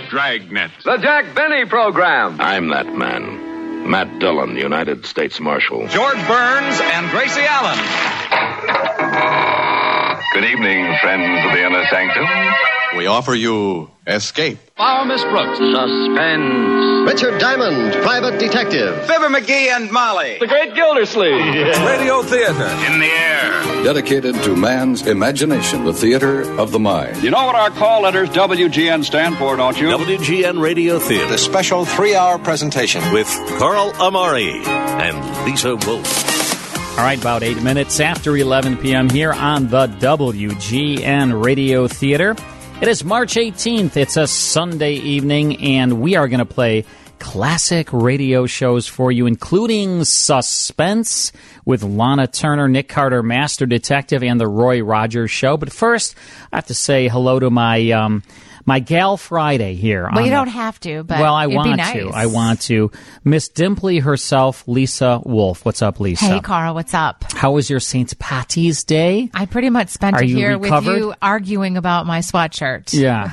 Dragnet. The Jack Benny Program. I'm that man. Matt Dillon, United States Marshal. George Burns and Gracie Allen. Good evening, friends of the Inner Sanctum. We offer you Escape. Follow Miss Brooks. Suspense. Richard Diamond, Private Detective. Fibber McGee and Molly. The Great Gildersleeve. Radio Theater. In the air. Dedicated to man's imagination, the theater of the mind. You know what our call letters WGN stand for, don't you? WGN Radio Theater. The special 3-hour presentation With Carl Amari and Lisa Wolf. All right, about 8 minutes after 11 p.m. here on the WGN Radio Theater. It is March 18th. It's a Sunday evening, and we are going to play classic radio shows for you, including Suspense with Lana Turner, Nick Carter, Master Detective, and The Roy Rogers Show. But first, I have to say hello to my my Gal Friday here. Well, you don't have to, but well, I it'd want be nice. to. I want to. Miss Dimply herself, Lisa Wolf. What's up, Lisa? Hey, Carl, what's up? How was your St. Patty's Day? I pretty much spent Are it you here recovered? with you arguing about my sweatshirt. Yeah.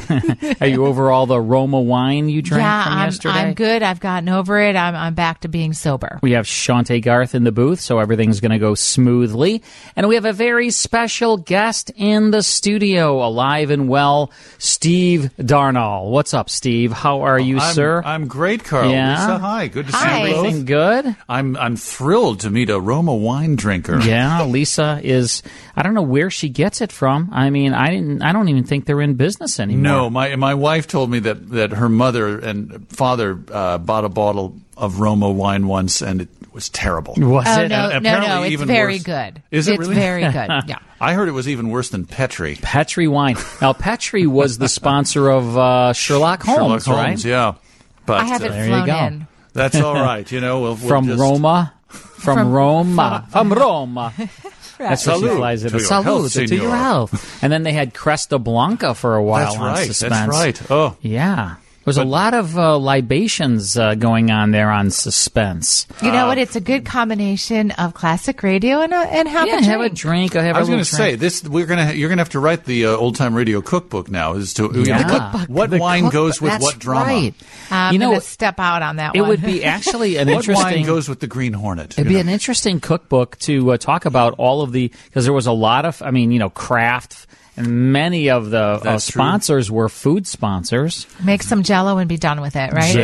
Are you over all the Roma wine you drank from Yeah, yesterday? I'm good. I've gotten over it. I'm back to being sober. We have Shantae Garth in the booth, so everything's going to go smoothly. And we have a very special guest in the studio, alive and well, Steve Darnall. What's up, Steve? How are you, sir? I'm great, Carl. Yeah? Lisa, hi. Good to see Hi. you both. Everything good? I'm thrilled to meet a Roma wine drinker. Yeah, Lisa is. I don't know where she gets it from. I mean, I don't even think they're in business anymore. No, my wife told me that her mother and father bought a bottle of Roma wine once, and it was terrible. Was Oh, it? no, And no, apparently it's even very worse. good. Is it It's really? very good, yeah. I heard it was even worse than Petri. Petri wine. Now, Petri was the sponsor of Sherlock Holmes, Sherlock Holmes, right? yeah. But I have it there you flown go. in. that's all right. You know, we'll From just, Roma. From Roma. From Roma. That's what she Salud flies it. to your Salud health, to your senor. health. And then they had Cresta Blanca for a while That's on right. Suspense. That's right. Oh, Yeah. There's a lot of libations going on there on Suspense. You know what? It's a good combination of classic radio and have a drink. Have a drink. Have I was a going little to say drink. this. You're going to have to write the old time radio cookbook now. As to Yeah. what The wine cookbook, goes with that's what drama. Right. I'm You know, going to step out on that It one. would be actually an What interesting. wine goes with the Green Hornet? It'd be an interesting cookbook to talk about all of the, because there was a lot of, Kraft, and many of the That's true. sponsors were food sponsors. Make some Jell-O and be done with it, right?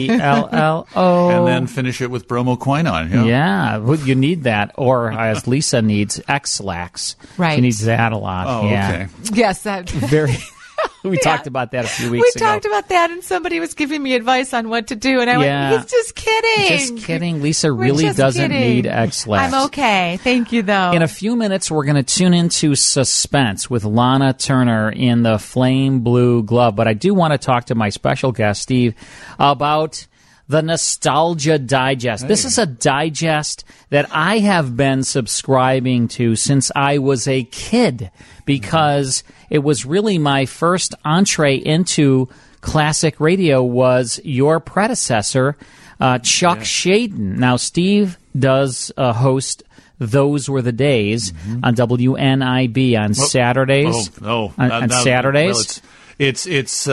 JPLLO. And then finish it with bromoquinine. Yeah. Yeah, well, you need that, or as Lisa needs, X-Lax. Right. She needs that a lot. Oh, yeah. okay. Yes, that. Very. We talked about that a few weeks ago. We talked about that, and somebody was giving me advice on what to do, and I Yeah. went, "He's just kidding." Just kidding. Lisa We're really just doesn't kidding. need X-Lax. I'm okay. Thank you, though. In a few minutes, we're going to tune into Suspense with Lana Turner in the Flame Blue Glove. But I do want to talk to my special guest, Steve, about the Nostalgia Digest. This is a digest that I have been subscribing to since I was a kid because it was really my first entree into classic radio was your predecessor, Chuck Shaden. Now, Steve does host Those Were the Days on WNIB on Saturdays. On Saturdays. Well, it's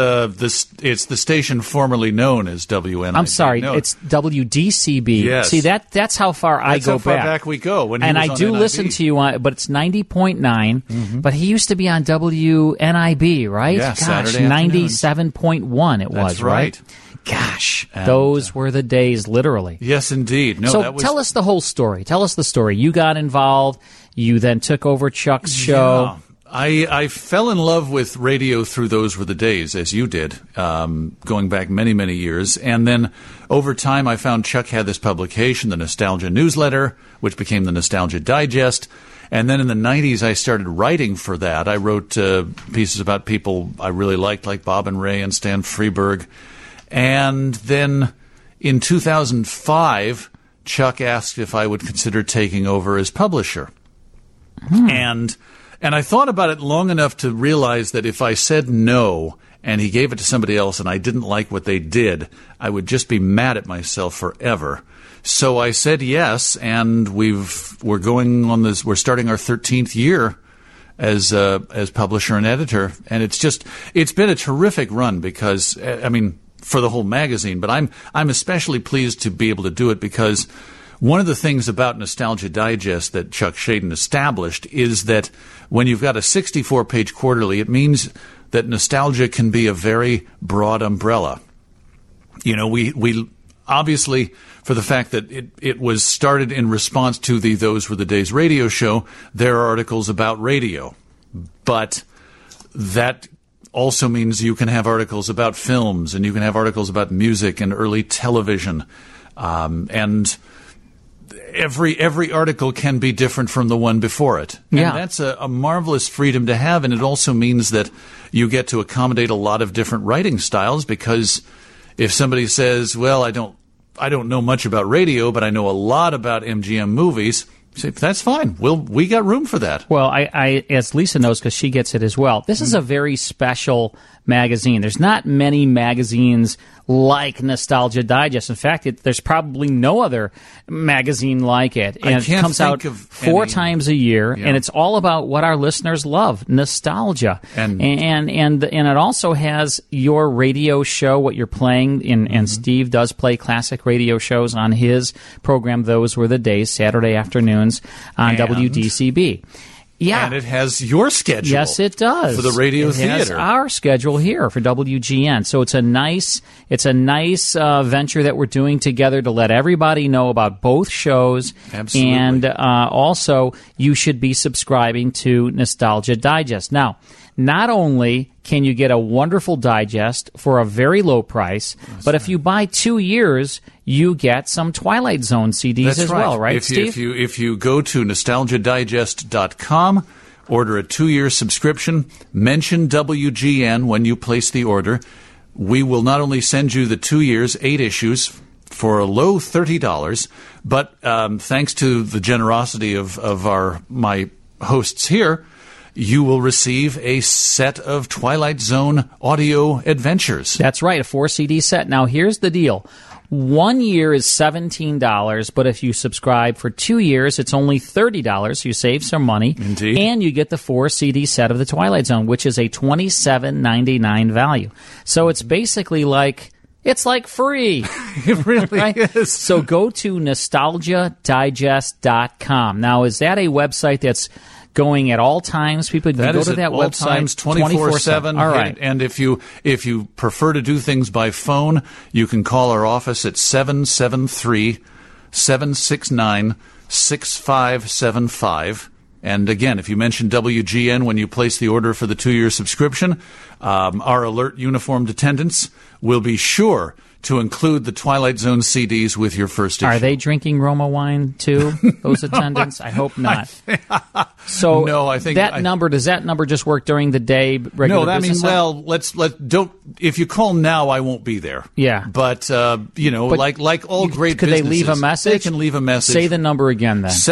the station formerly known as WNIB. I'm sorry, No. it's WDCB. Yes. See, that's how far I That's go how far back. back we go, when he and was I on do NIB. listen to you on, but it's 90.9. But he used to be on WNIB, right? Yeah, Gosh, Saturday afternoon. 97.1 it was, That's right. Gosh, those were the days, literally. Yes, indeed. No, so that was, tell us the whole story. Tell us the story. You got involved. You then took over Chuck's show. Yeah. I fell in love with radio through Those Were the Days, as you did, going back many, many years. And then over time, I found Chuck had this publication, the Nostalgia Newsletter, which became the Nostalgia Digest. And then in the 90s, I started writing for that. I wrote pieces about people I really liked, like Bob and Ray and Stan Freberg. And then in 2005, Chuck asked if I would consider taking over as publisher. And I thought about it long enough to realize that if I said no and he gave it to somebody else and I didn't like what they did, I would just be mad at myself forever. So I said yes, and we're going on this. We're starting our 13th year as publisher and editor, and it's been a terrific run because for the whole magazine, but I'm especially pleased to be able to do it because one of the things about Nostalgia Digest that Chuck Schaden established is that when you've got a 64-page quarterly, it means that nostalgia can be a very broad umbrella. You know, we obviously, for the fact that it was started in response to the Those Were the Days radio show, there are articles about radio. But that also means you can have articles about films, and you can have articles about music and early television. And every article can be different from the one before it. And that's a marvelous freedom to have, and it also means that you get to accommodate a lot of different writing styles, because if somebody says, well, I don't know much about radio, but I know a lot about MGM movies, say, that's fine. We got room for that. Well, I as Lisa knows, because she gets it as well, this is a very special magazine. There's not many magazines like Nostalgia Digest. In fact, there's probably no other magazine like it. And it comes out 4 times a year, and it's all about what our listeners love, nostalgia. And it also has your radio show, what you're playing, and Steve does play classic radio shows on his program, Those Were the Days, Saturday afternoons on WDCB. Yeah. And it has your schedule. Yes, it does. For the radio theater. It has our schedule here for WGN. So it's a nice venture that we're doing together to let everybody know about both shows. Absolutely. And also, you should be subscribing to Nostalgia Digest. Now, not only can you get a wonderful digest for a very low price, but if you buy 2 years, you get some Twilight Zone CDs as well, right, Steve? If you go to nostalgiadigest.com, order a 2-year subscription, mention WGN when you place the order, we will not only send you the 2 years, 8 issues, for a low $30, but thanks to the generosity of my hosts here, you will receive a set of Twilight Zone audio adventures. That's right, a 4-CD set. Now, here's the deal. 1 year is $17, but if you subscribe for 2 years, it's only $30, so you save some money. Indeed. And you get the 4-CD set of the Twilight Zone, which is a $27.99 value. So it's basically like... It's like free. It really is. So go to nostalgiadigest.com. Now, is that a website that's going at all times? People can go to that all website times, 24/7. All right. And if you prefer to do things by phone, you can call our office at 773-769-6575. And again, if you mention WGN when you place the order for the 2-year subscription, our alert uniformed attendants will be sure to include the Twilight Zone CDs with your first issue. Are they drinking Roma wine too, those attendants? I hope not. So no, I think does that number just work during the day? Regular business? Don't. If you call now, I won't be there. Yeah, but like all great could businesses, they leave a message? They can leave a message. Say the number again then.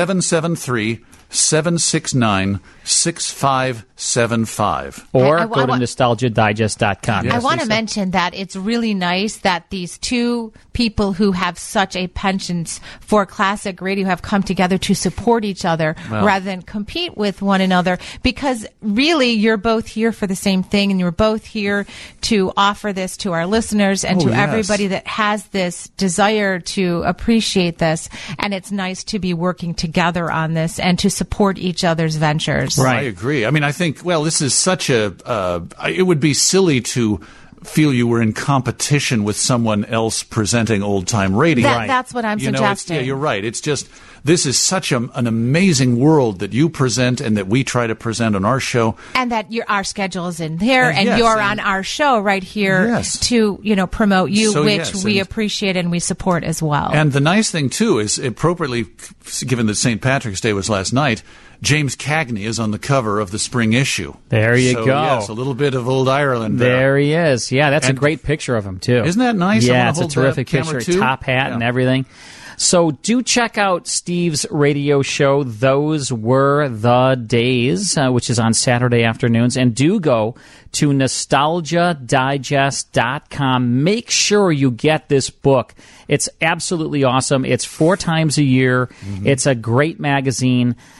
773-769-6575. Or go to nostalgiadigest.com. I want to mention that it's really nice that these two people who have such a penchant for classic radio have come together to support each other rather than compete with one another, because really you're both here for the same thing, and you're both here to offer this to our listeners and everybody that has this desire to appreciate this. And it's nice to be working together on this and to support each other's ventures. Right. I agree. I mean, I think, this is such it would be silly to feel you were in competition with someone else presenting old-time radio. That's what I'm suggesting. You're right. It's just, this is such an amazing world that you present and that we try to present on our show. And that our schedule is in there, and you're on our show right here to promote you, which we appreciate and we support as well. And the nice thing, too, is appropriately, given that St. Patrick's Day was last night, James Cagney is on the cover of the spring issue. There you go. Yes, a little bit of old Ireland there. There he is. Yeah, that's a great picture of him, too. Isn't that nice? Yeah, it's a terrific picture. Top hat and everything. So do check out Steve's radio show, Those Were the Days, which is on Saturday afternoons. And do go to nostalgiadigest.com. Make sure you get this book. It's absolutely awesome. It's 4 times a year. Mm-hmm. It's a great magazine.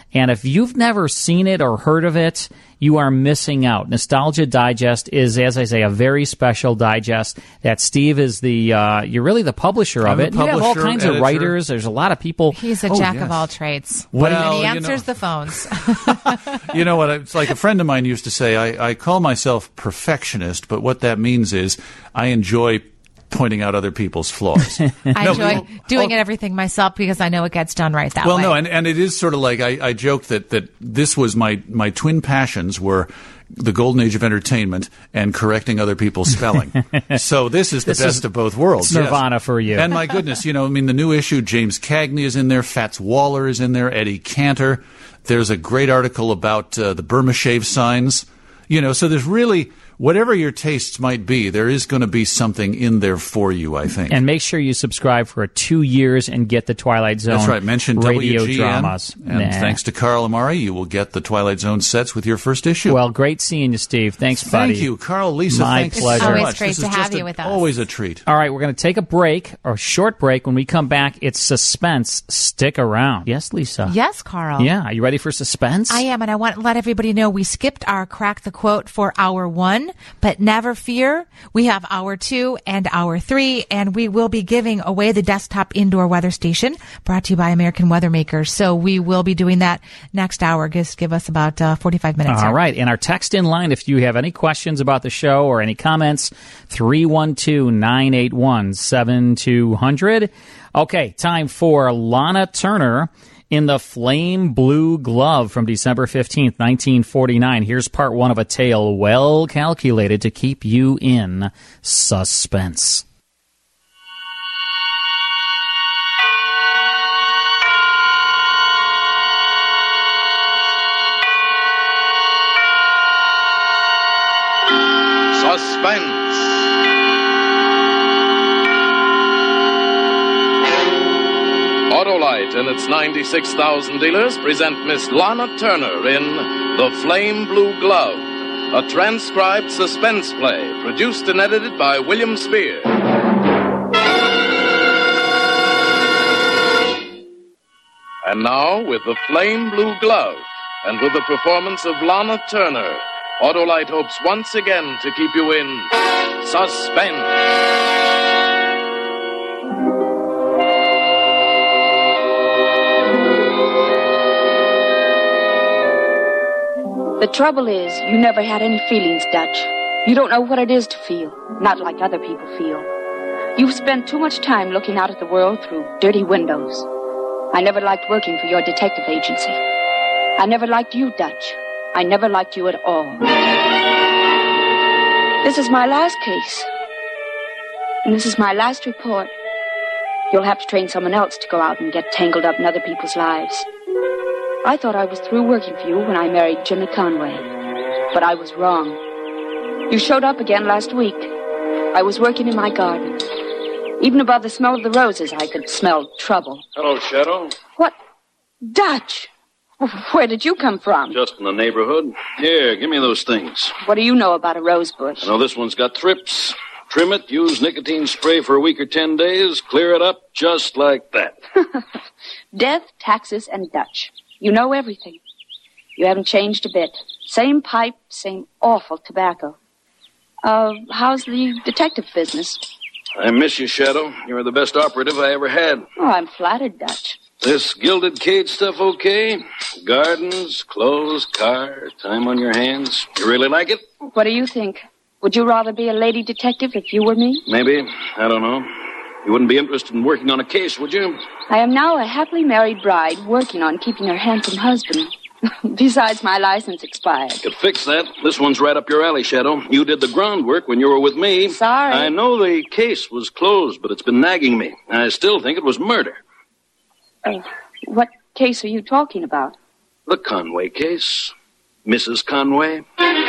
And if you've never seen it or heard of it, you are missing out. Nostalgia Digest is, as I say, a very special digest that Steve is you're really the publisher of it. You have all kinds of writers. There's a lot of people. He's a jack of all trades. Well, and he answers the phones. You know what? It's like a friend of mine used to say, I call myself perfectionist, but what that means is I enjoy pointing out other people's flaws. I enjoy doing everything myself because I know it gets done right that way. Well, no, and it is sort of like I joked that this was my twin passions were the golden age of entertainment and correcting other people's spelling. So this is the best of both worlds. It's Nirvana for you. And my goodness, the new issue, James Cagney is in there, Fats Waller is in there, Eddie Cantor. There's a great article about the Burma shave signs. So there's really, whatever your tastes might be, there is going to be something in there for you, I think. And make sure you subscribe for 2 years and get the Twilight Zone. That's right. Mention radio WGN, dramas. And thanks to Carl Amari, you will get the Twilight Zone sets with your first issue. Well, great seeing you, Steve. Thanks, buddy. Thank you, Carl, Lisa. Thanks pleasure. so Always much. great to have you with us. Always a treat. All right, we're going to take a short break. When we come back, it's suspense. Stick around. Yes, Lisa? Yes, Carl. Yeah. Are you ready for suspense? I am, and I want to let everybody know we skipped our Crack the Quote for Hour 1, but never fear. We have Hour 2 and Hour 3, and we will be giving away the desktop indoor weather station brought to you by American Weather Makers. So we will be doing that next hour. Just give us about 45 minutes. All right. And our text in line, if you have any questions about the show or any comments, 312-981-7200. Okay, time for Lana Turner in the Flame Blue Glove from December 15th, 1949. Here's part one of a tale well calculated to keep you in suspense. Suspense. Autolite and its 96,000 dealers present Miss Lana Turner in The Flame Blue Glove, a transcribed suspense play produced and edited by William Spear. And now, with The Flame Blue Glove and with the performance of Lana Turner, Autolite hopes once again to keep you in suspense. The trouble is, you never had any feelings, Dutch. You don't know what it is to feel, not like other people feel. You've spent too much time looking out at the world through dirty windows. I never liked working for your detective agency. I never liked you, Dutch. I never liked you at all. This is my last case. And this is my last report. You'll have to train someone else to go out and get tangled up in other people's lives. I thought I was through working for you when I married Jimmy Conway. But I was wrong. You showed up again last week. I was working in my garden. Even above the smell of the roses, I could smell trouble. Hello, Shadow. What? Dutch! Where did you come from? Just in the neighborhood. Here, give me those things. What do you know about a rose bush? I know this one's got thrips. Trim it, use nicotine spray for a week or 10 days, clear it up just like that. Death, taxes, and Dutch. You know everything. You haven't changed a bit. Same pipe, same awful tobacco. How's the detective business? I miss you, Shadow. You're the best operative I ever had. Oh, I'm flattered, Dutch. This gilded cage stuff okay? Gardens, clothes, car, time on your hands. You really like it? What do you think? Would you rather be a lady detective if you were me? Maybe. I don't know. You wouldn't be interested in working on a case, would you? I am now a happily married bride working on keeping her handsome husband. Besides, my license expired. Could fix that. This one's right up your alley, Shadow. You did the groundwork when you were with me. Sorry. I know the case was closed, but it's been nagging me. I still think it was murder. What case are you talking about? The Conway case. Mrs. Conway.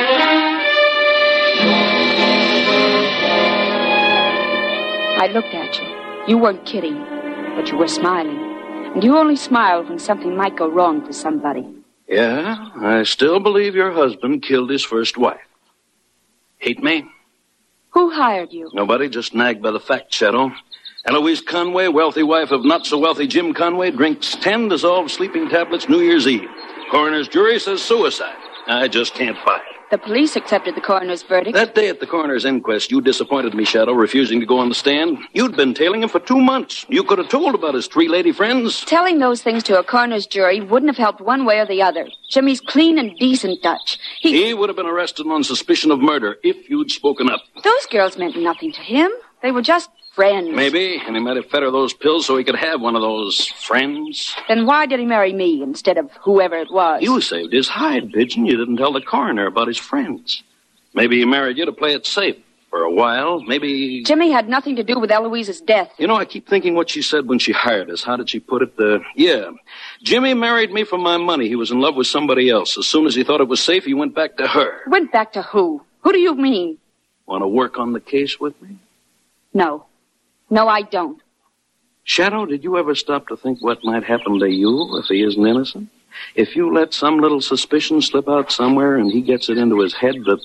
I looked at you. You weren't kidding, but you were smiling. And you only smiled when something might go wrong for somebody. Yeah, I still believe your husband killed his first wife. Hate me? Who hired you? Nobody, just nagged by the fact, Shadow. Eloise Conway, wealthy wife of not-so-wealthy Jim Conway, drinks 10 dissolved sleeping tablets New Year's Eve. Coroner's jury says suicide. I just can't buy it. The police accepted the coroner's verdict. That day at the coroner's inquest, you disappointed me, Shadow, refusing to go on the stand. You'd been tailing him for 2 months. You could have told about his 3 lady friends. Telling those things to a coroner's jury wouldn't have helped one way or the other. Jimmy's clean and decent, Dutch. He would have been arrested on suspicion of murder if you'd spoken up. Those girls meant nothing to him. They were just friends. Maybe, and he might have fed her those pills so he could have one of those friends. Then why did he marry me instead of whoever it was? You saved his hide, Pigeon. You didn't tell the coroner about his friends. Maybe he married you to play it safe for a while. Maybe... Jimmy had nothing to do with Eloise's death. You know, I keep thinking what she said when she hired us. How did she put it? Yeah. Jimmy married me for my money. He was in love with somebody else. As soon as he thought it was safe, he went back to her. Went back to who? Who do you mean? Want to work on the case with me? No. No, I don't. Shadow, did you ever stop to think what might happen to you if he isn't innocent? If you let some little suspicion slip out somewhere and he gets it into his head that...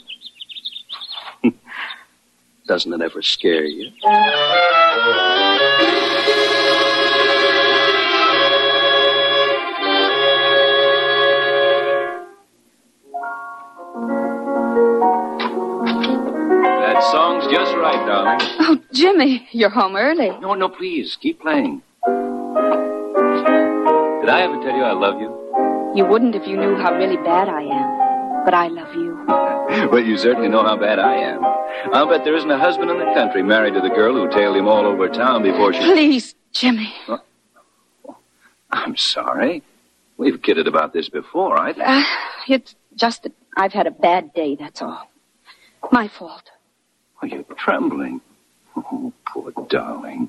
Doesn't it ever scare you? That song's just right, darling. Oh, Jimmy, you're home early. No, please, keep playing. Did I ever tell you I love you? You wouldn't if you knew how really bad I am. But I love you. Well, you certainly know how bad I am. I'll bet there isn't a husband in the country married to the girl who tailed him all over town before she... Please, Jimmy. I'm sorry. We've kidded about this before. It's just that I've had a bad day, that's all. My fault. Oh, you're trembling. Oh, poor darling.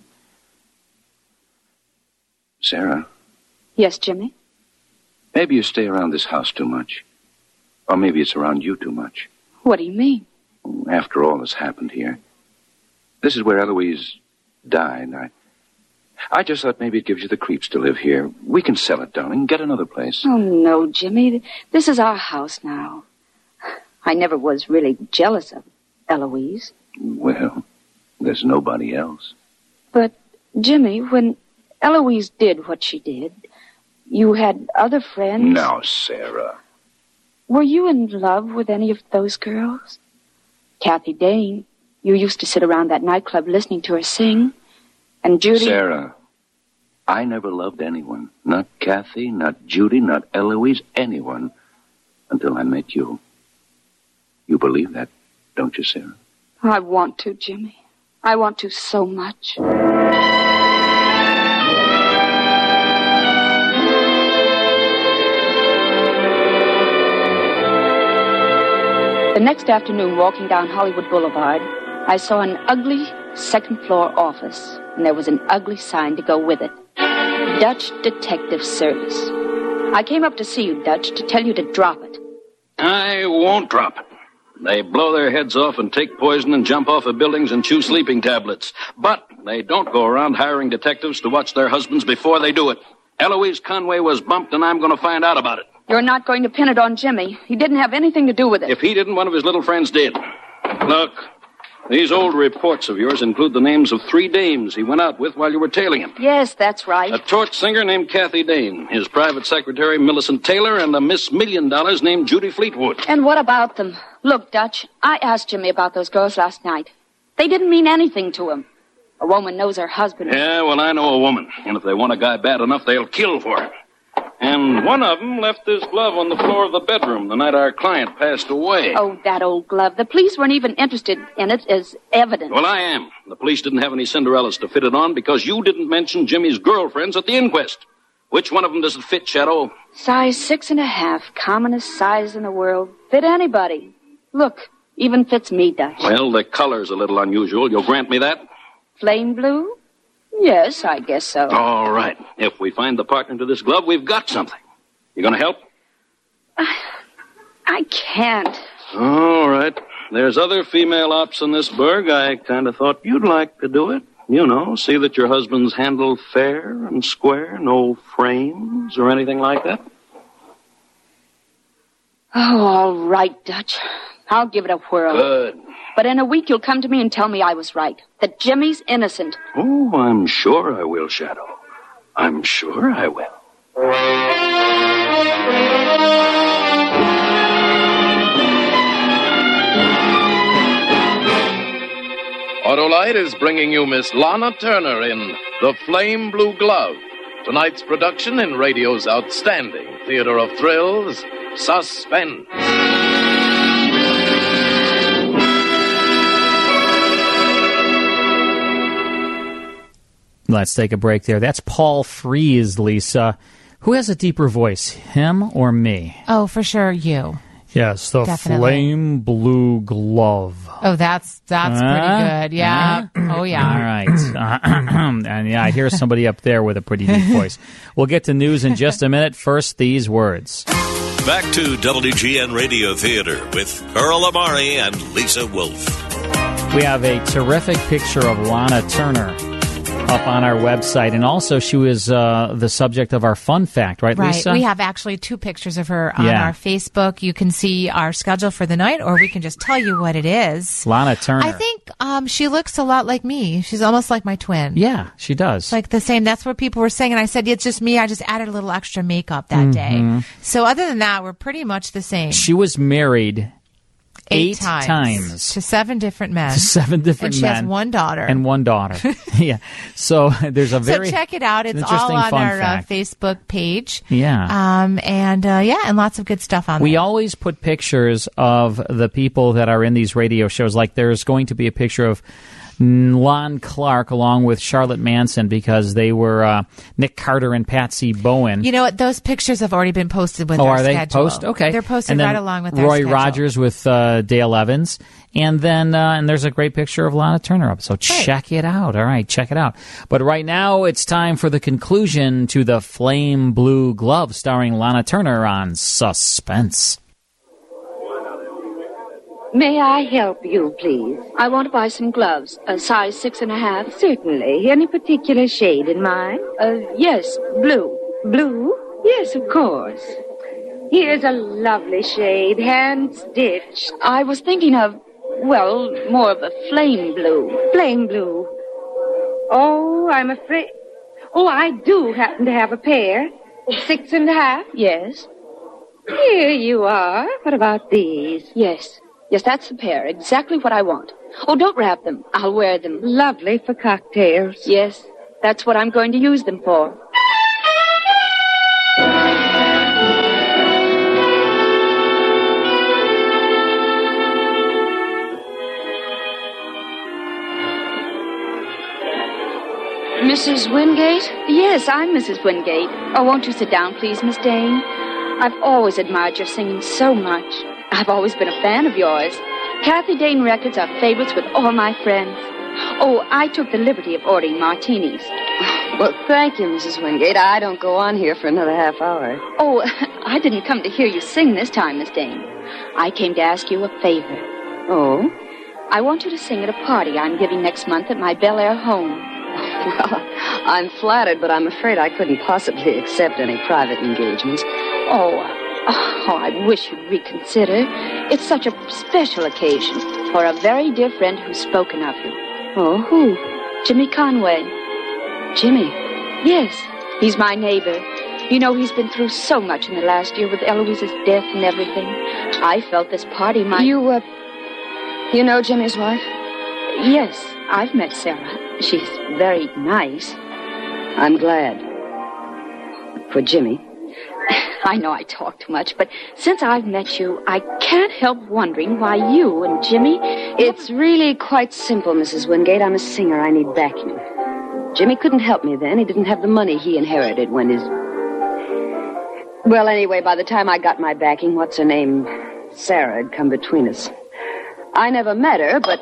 Sarah? Yes, Jimmy? Maybe you stay around this house too much. Or maybe it's around you too much. What do you mean? After all that's happened here. This is where Eloise died. I just thought maybe it gives you the creeps to live here. We can sell it, darling. Get another place. Oh, no, Jimmy. This is our house now. I never was really jealous of Eloise. Well, there's nobody else. But, Jimmy, when Eloise did what she did, you had other friends? Now, Sarah. Were you in love with any of those girls? Kathy Dane. You used to sit around that nightclub listening to her sing. And Judy... Sarah, I never loved anyone. Not Kathy, not Judy, not Eloise, anyone. Until I met you. You believe that, don't you, Sarah? I want to, Jimmy. I want to so much. The next afternoon, walking down Hollywood Boulevard, I saw an ugly second-floor office, and there was an ugly sign to go with it. Dutch Detective Service. I came up to see you, Dutch, to tell you to drop it. I won't drop it. They blow their heads off and take poison and jump off of buildings and chew sleeping tablets. But they don't go around hiring detectives to watch their husbands before they do it. Eloise Conway was bumped, and I'm going to find out about it. You're not going to pin it on Jimmy. He didn't have anything to do with it. If he didn't, one of his little friends did. Look, these old reports of yours include the names of 3 dames he went out with while you were tailing him. Yes, that's right. A torch singer named Kathy Dane, his private secretary Millicent Taylor, and a Miss $1 Million named Judy Fleetwood. And what about them? Look, Dutch, I asked Jimmy about those girls last night. They didn't mean anything to him. A woman knows her husband. Yeah, well, I know a woman. And if they want a guy bad enough, they'll kill for him. And one of them left his glove on the floor of the bedroom the night our client passed away. Oh, that old glove. The police weren't even interested in it as evidence. Well, I am. The police didn't have any Cinderellas to fit it on because you didn't mention Jimmy's girlfriends at the inquest. Which one of them does it fit, Shadow? Size 6.5. Commonest size in the world. Fit anybody. Look, even fits me, Dutch. Well, the color's a little unusual. You'll grant me that? Flame blue? Yes, I guess so. All right. If we find the partner to this glove, we've got something. You going to help? I can't. All right. There's other female ops in this burg. I kind of thought you'd like to do it. You know, see that your husband's handled fair and square, no frames or anything like that. Oh, all right, Dutch. I'll give it a whirl. Good. But in a week, you'll come to me and tell me I was right. That Jimmy's innocent. Oh, I'm sure I will, Shadow. I'm sure I will. Autolite is bringing you Miss Lana Turner in The Flame Blue Glove, tonight's production in radio's outstanding theater of thrills, Suspense. Let's take a break there. That's Paul Frees, Lisa. Who has a deeper voice, him or me? Oh, for sure, you. Yes, the Definitely. Flame Blue Glove. Oh, that's pretty good. Yeah. Oh, yeah. All right. And yeah, I hear somebody up there with a pretty deep voice. We'll get to news in just a minute. First, these words. Back to WGN Radio Theater with Earl Amari and Lisa Wolf. We have a terrific picture of Lana Turner up on our website. And also, she was the subject of our fun fact, right, Lisa? Right. We have actually 2 pictures of her on our Facebook. You can see our schedule for the night, or we can just tell you what it is. Lana Turner. I think she looks a lot like me. She's almost like my twin. Yeah, she does. It's like the same. That's what people were saying. And I said, it's just me. I just added a little extra makeup that day. So other than that, we're pretty much the same. She was married 8 times to 7 different men. To 7 different and men. She has 1 daughter. And 1 daughter. Yeah. So there's a very So check it out. It's all on our Facebook page. Yeah. And lots of good stuff on there. We always put pictures of the people that are in these radio shows. Like there's going to be a picture of Lon Clark along with Charlotte Manson because they were Nick Carter and Patsy Bowen. You know what? Those pictures have already been posted with their schedule. Are they posted? Okay. They're posted and then right along with their Roy schedule. Rogers with Dale Evans. And then and there's a great picture of Lana Turner up. So check it out. All right, check it out. But right now it's time for the conclusion to The Flame Blue Glove starring Lana Turner on Suspense. May I help you, please? I want to buy some gloves, a size 6.5. Certainly. Any particular shade in mind? Yes, blue. Blue? Yes, of course. Here's a lovely shade, hand-stitched. I was thinking of, well, more of a flame blue. Flame blue. Oh, I'm afraid... Oh, I do happen to have a pair. 6.5? Yes. Here you are. What about these? Yes. Yes, that's the pair. Exactly what I want. Oh, don't wrap them. I'll wear them. Lovely for cocktails. Yes, that's what I'm going to use them for. Mrs. Wingate? Yes, I'm Mrs. Wingate. Oh, won't you sit down, please, Miss Dane? I've always admired your singing so much. I've always been a fan of yours. Kathy Dane records are favorites with all my friends. Oh, I took the liberty of ordering martinis. Well, thank you, Mrs. Wingate. I don't go on here for another half hour. Oh, I didn't come to hear you sing this time, Miss Dane. I came to ask you a favor. Oh? I want you to sing at a party I'm giving next month at my Bel Air home. Well, I'm flattered, but I'm afraid I couldn't possibly accept any private engagements. Oh, I wish you'd reconsider. It's such a special occasion for a very dear friend who's spoken of you. Oh, who? Jimmy Conway. Jimmy? Yes, he's my neighbor. You know, he's been through so much in the last year with Eloise's death and everything. I felt this party might... You know Jimmy's wife? Yes, I've met Sarah. She's very nice. I'm glad. For Jimmy. I know I talk too much, but since I've met you, I can't help wondering why you and Jimmy... It's really quite simple, Mrs. Wingate. I'm a singer. I need backing. Jimmy couldn't help me then. He didn't have the money he inherited when his... Well, anyway, by the time I got my backing, what's-her-name, Sarah, had come between us. I never met her, but...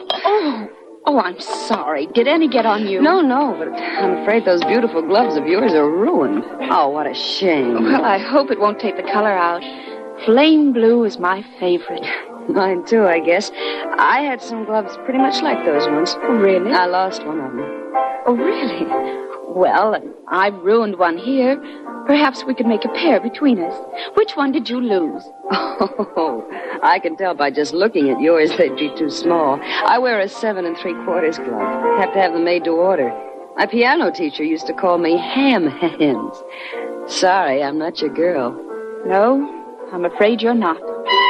Oh, I'm sorry. Did any get on you? No, but I'm afraid those beautiful gloves of yours are ruined. Oh, what a shame. Well, I hope it won't take the color out. Flame blue is my favorite. Mine, too, I guess. I had some gloves pretty much like those ones. Oh, really? I lost one of them. Oh, really? Well, I ruined one here. Perhaps we could make a pair between us. Which one did you lose? Oh, I can tell by just looking at yours they'd be too small. I wear a 7 3/4 glove. Have to have them made to order. My piano teacher used to call me ham hands. Sorry, I'm not your girl. No, I'm afraid you're not.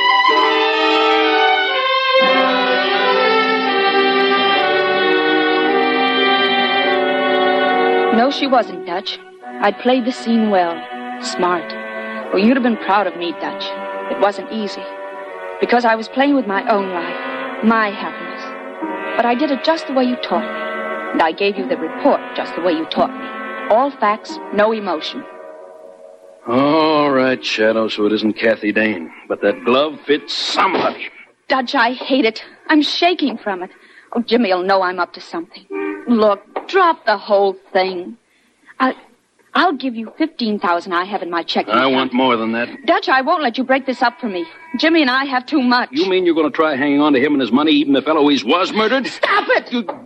No, she wasn't, Dutch. I'd played the scene well. Smart. Well, you'd have been proud of me, Dutch. It wasn't easy. Because I was playing with my own life, my happiness. But I did it just the way you taught me. And I gave you the report just the way you taught me. All facts, no emotion. All right, Shadow, so it isn't Kathy Dane. But that glove fits somebody. Dutch, I hate it. I'm shaking from it. Oh, Jimmy'll know I'm up to something. Look, drop the whole thing. I'll give you $15,000 I have in my checking account. I want more than that. Dutch, I won't let you break this up for me. Jimmy and I have too much. You mean you're going to try hanging on to him and his money even if Eloise was murdered? Stop it!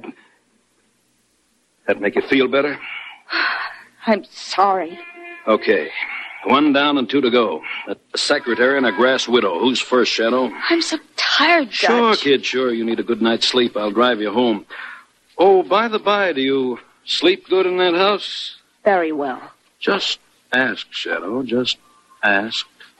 That make you feel better? I'm sorry. Okay. 1 down and 2 to go. A secretary and a grass widow. Who's first, Shadow? I'm so tired, Dutch. Sure, kid, sure. You need a good night's sleep. I'll drive you home. Oh, by the by, do you sleep good in that house? Very well. Just ask, Shadow. Just ask.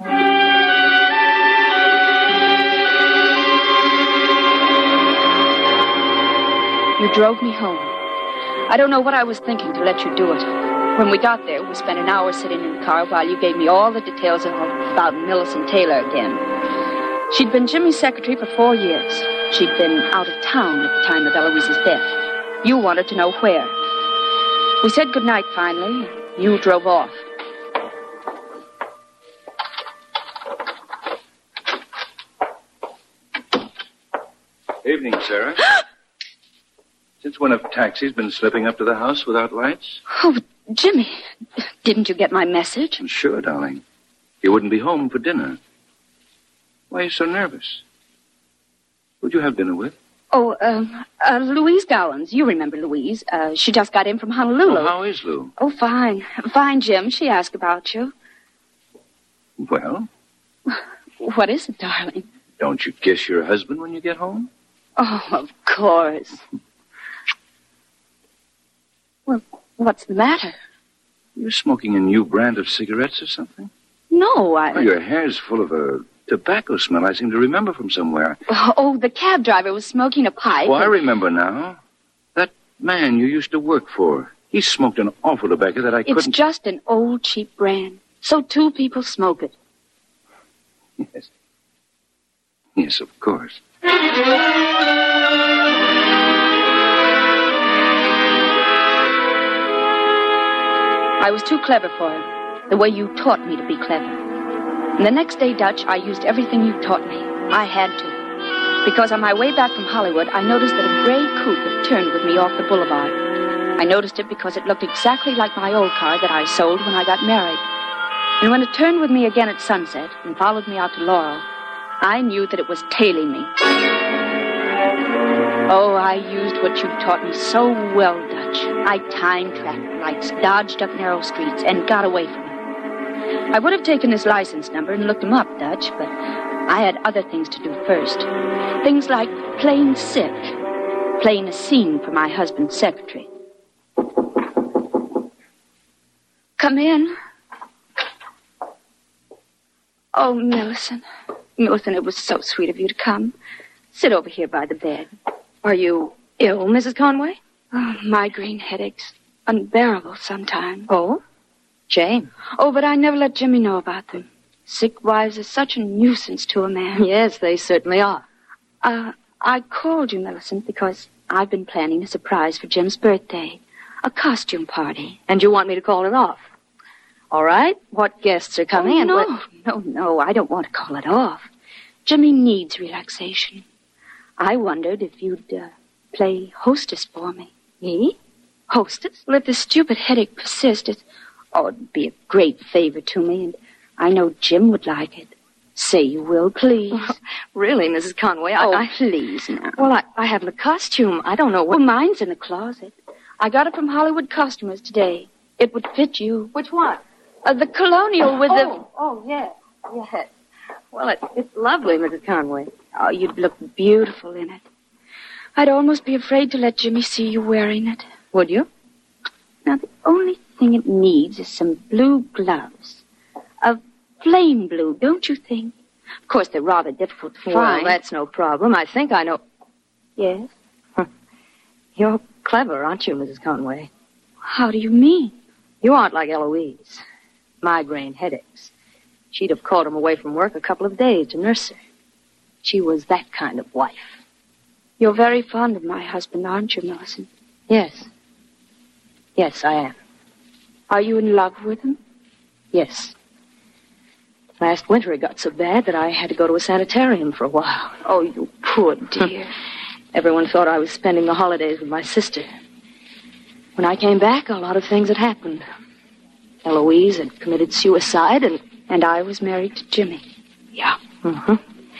You drove me home. I don't know what I was thinking to let you do it. When we got there, we spent an hour sitting in the car while you gave me all the details about Millicent Taylor again. She'd been Jimmy's secretary for 4 years. She'd been out of town at the time of Eloise's death. You wanted to know where. We said goodnight finally. You drove off. Evening, Sarah. Since when have taxis been slipping up to the house without lights? Oh, Jimmy, didn't you get my message? Sure, darling. You wouldn't be home for dinner. Why are you so nervous? Who'd you have dinner with? Oh, Louise Gowans. You remember Louise. She just got in from Honolulu. Oh, how is Lou? Oh, fine. Fine, Jim. She asked about you. Well? What is it, darling? Don't you kiss your husband when you get home? Oh, of course. Well, what's the matter? You're smoking a new brand of cigarettes or something? No, Oh, your hair's full of a tobacco smell I seem to remember from somewhere. Oh, the cab driver was smoking a pipe. Oh, I remember now. That man you used to work for. He smoked an awful tobacco that I couldn't... It's just an old, cheap brand. So 2 people smoke it. Yes. Yes, of course. I was too clever for him, the way you taught me to be clever. And the next day, Dutch, I used everything you taught me. I had to. Because on my way back from Hollywood, I noticed that a gray coupe had turned with me off the boulevard. I noticed it because it looked exactly like my old car that I sold when I got married. And when it turned with me again at sunset and followed me out to Laurel, I knew that it was tailing me. Oh, I used what you taught me so well, Dutch. I time-tracked lights, dodged up narrow streets, and got away from him. I would have taken his license number and looked him up, Dutch, but I had other things to do first. Things like playing sick, playing a scene for my husband's secretary. Come in. Oh, Millicent. Millicent, it was so sweet of you to come. Sit over here by the bed. Are you ill, Mrs. Conway? Oh, migraine headaches. Unbearable sometimes. Oh? Jane. Oh, but I never let Jimmy know about them. Sick wives are such a nuisance to a man. Yes, they certainly are. I called you, Millicent, because I've been planning a surprise for Jim's birthday. A costume party. And you want me to call it off? All right. What guests are coming? Oh, no. I don't want to call it off. Jimmy needs relaxation. I wondered if you'd play hostess for me. Me? Hostess? Well, if the stupid headache persists, it'd be a great favor to me, and I know Jim would like it. Say you will, please. Well, really, Mrs. Conway, please now. Well, I have the costume. I don't know what... Well, mine's in the closet. I got it from Hollywood Costumers today. It would fit you. Which one? The colonial with the... Oh, yes. Yes. Well, it's lovely, Mrs. Conway. Oh, you'd look beautiful in it. I'd almost be afraid to let Jimmy see you wearing it. Would you? Now, the only thing it needs is some blue gloves. A flame blue, don't you think? Of course, they're rather difficult to find. Well, that's no problem. I think I know. Yes? You're clever, aren't you, Mrs. Conway? How do you mean? You aren't like Eloise. Migraine headaches. She'd have called him away from work a couple of days to nurse her. She was that kind of wife. You're very fond of my husband, aren't you, Millicent? Yes. Yes, I am. Are you in love with him? Yes. Last winter it got so bad that I had to go to a sanitarium for a while. Oh, you poor dear. Everyone thought I was spending the holidays with my sister. When I came back, a lot of things had happened. Eloise had committed suicide, and I was married to Jimmy. Yeah. Mm-hmm.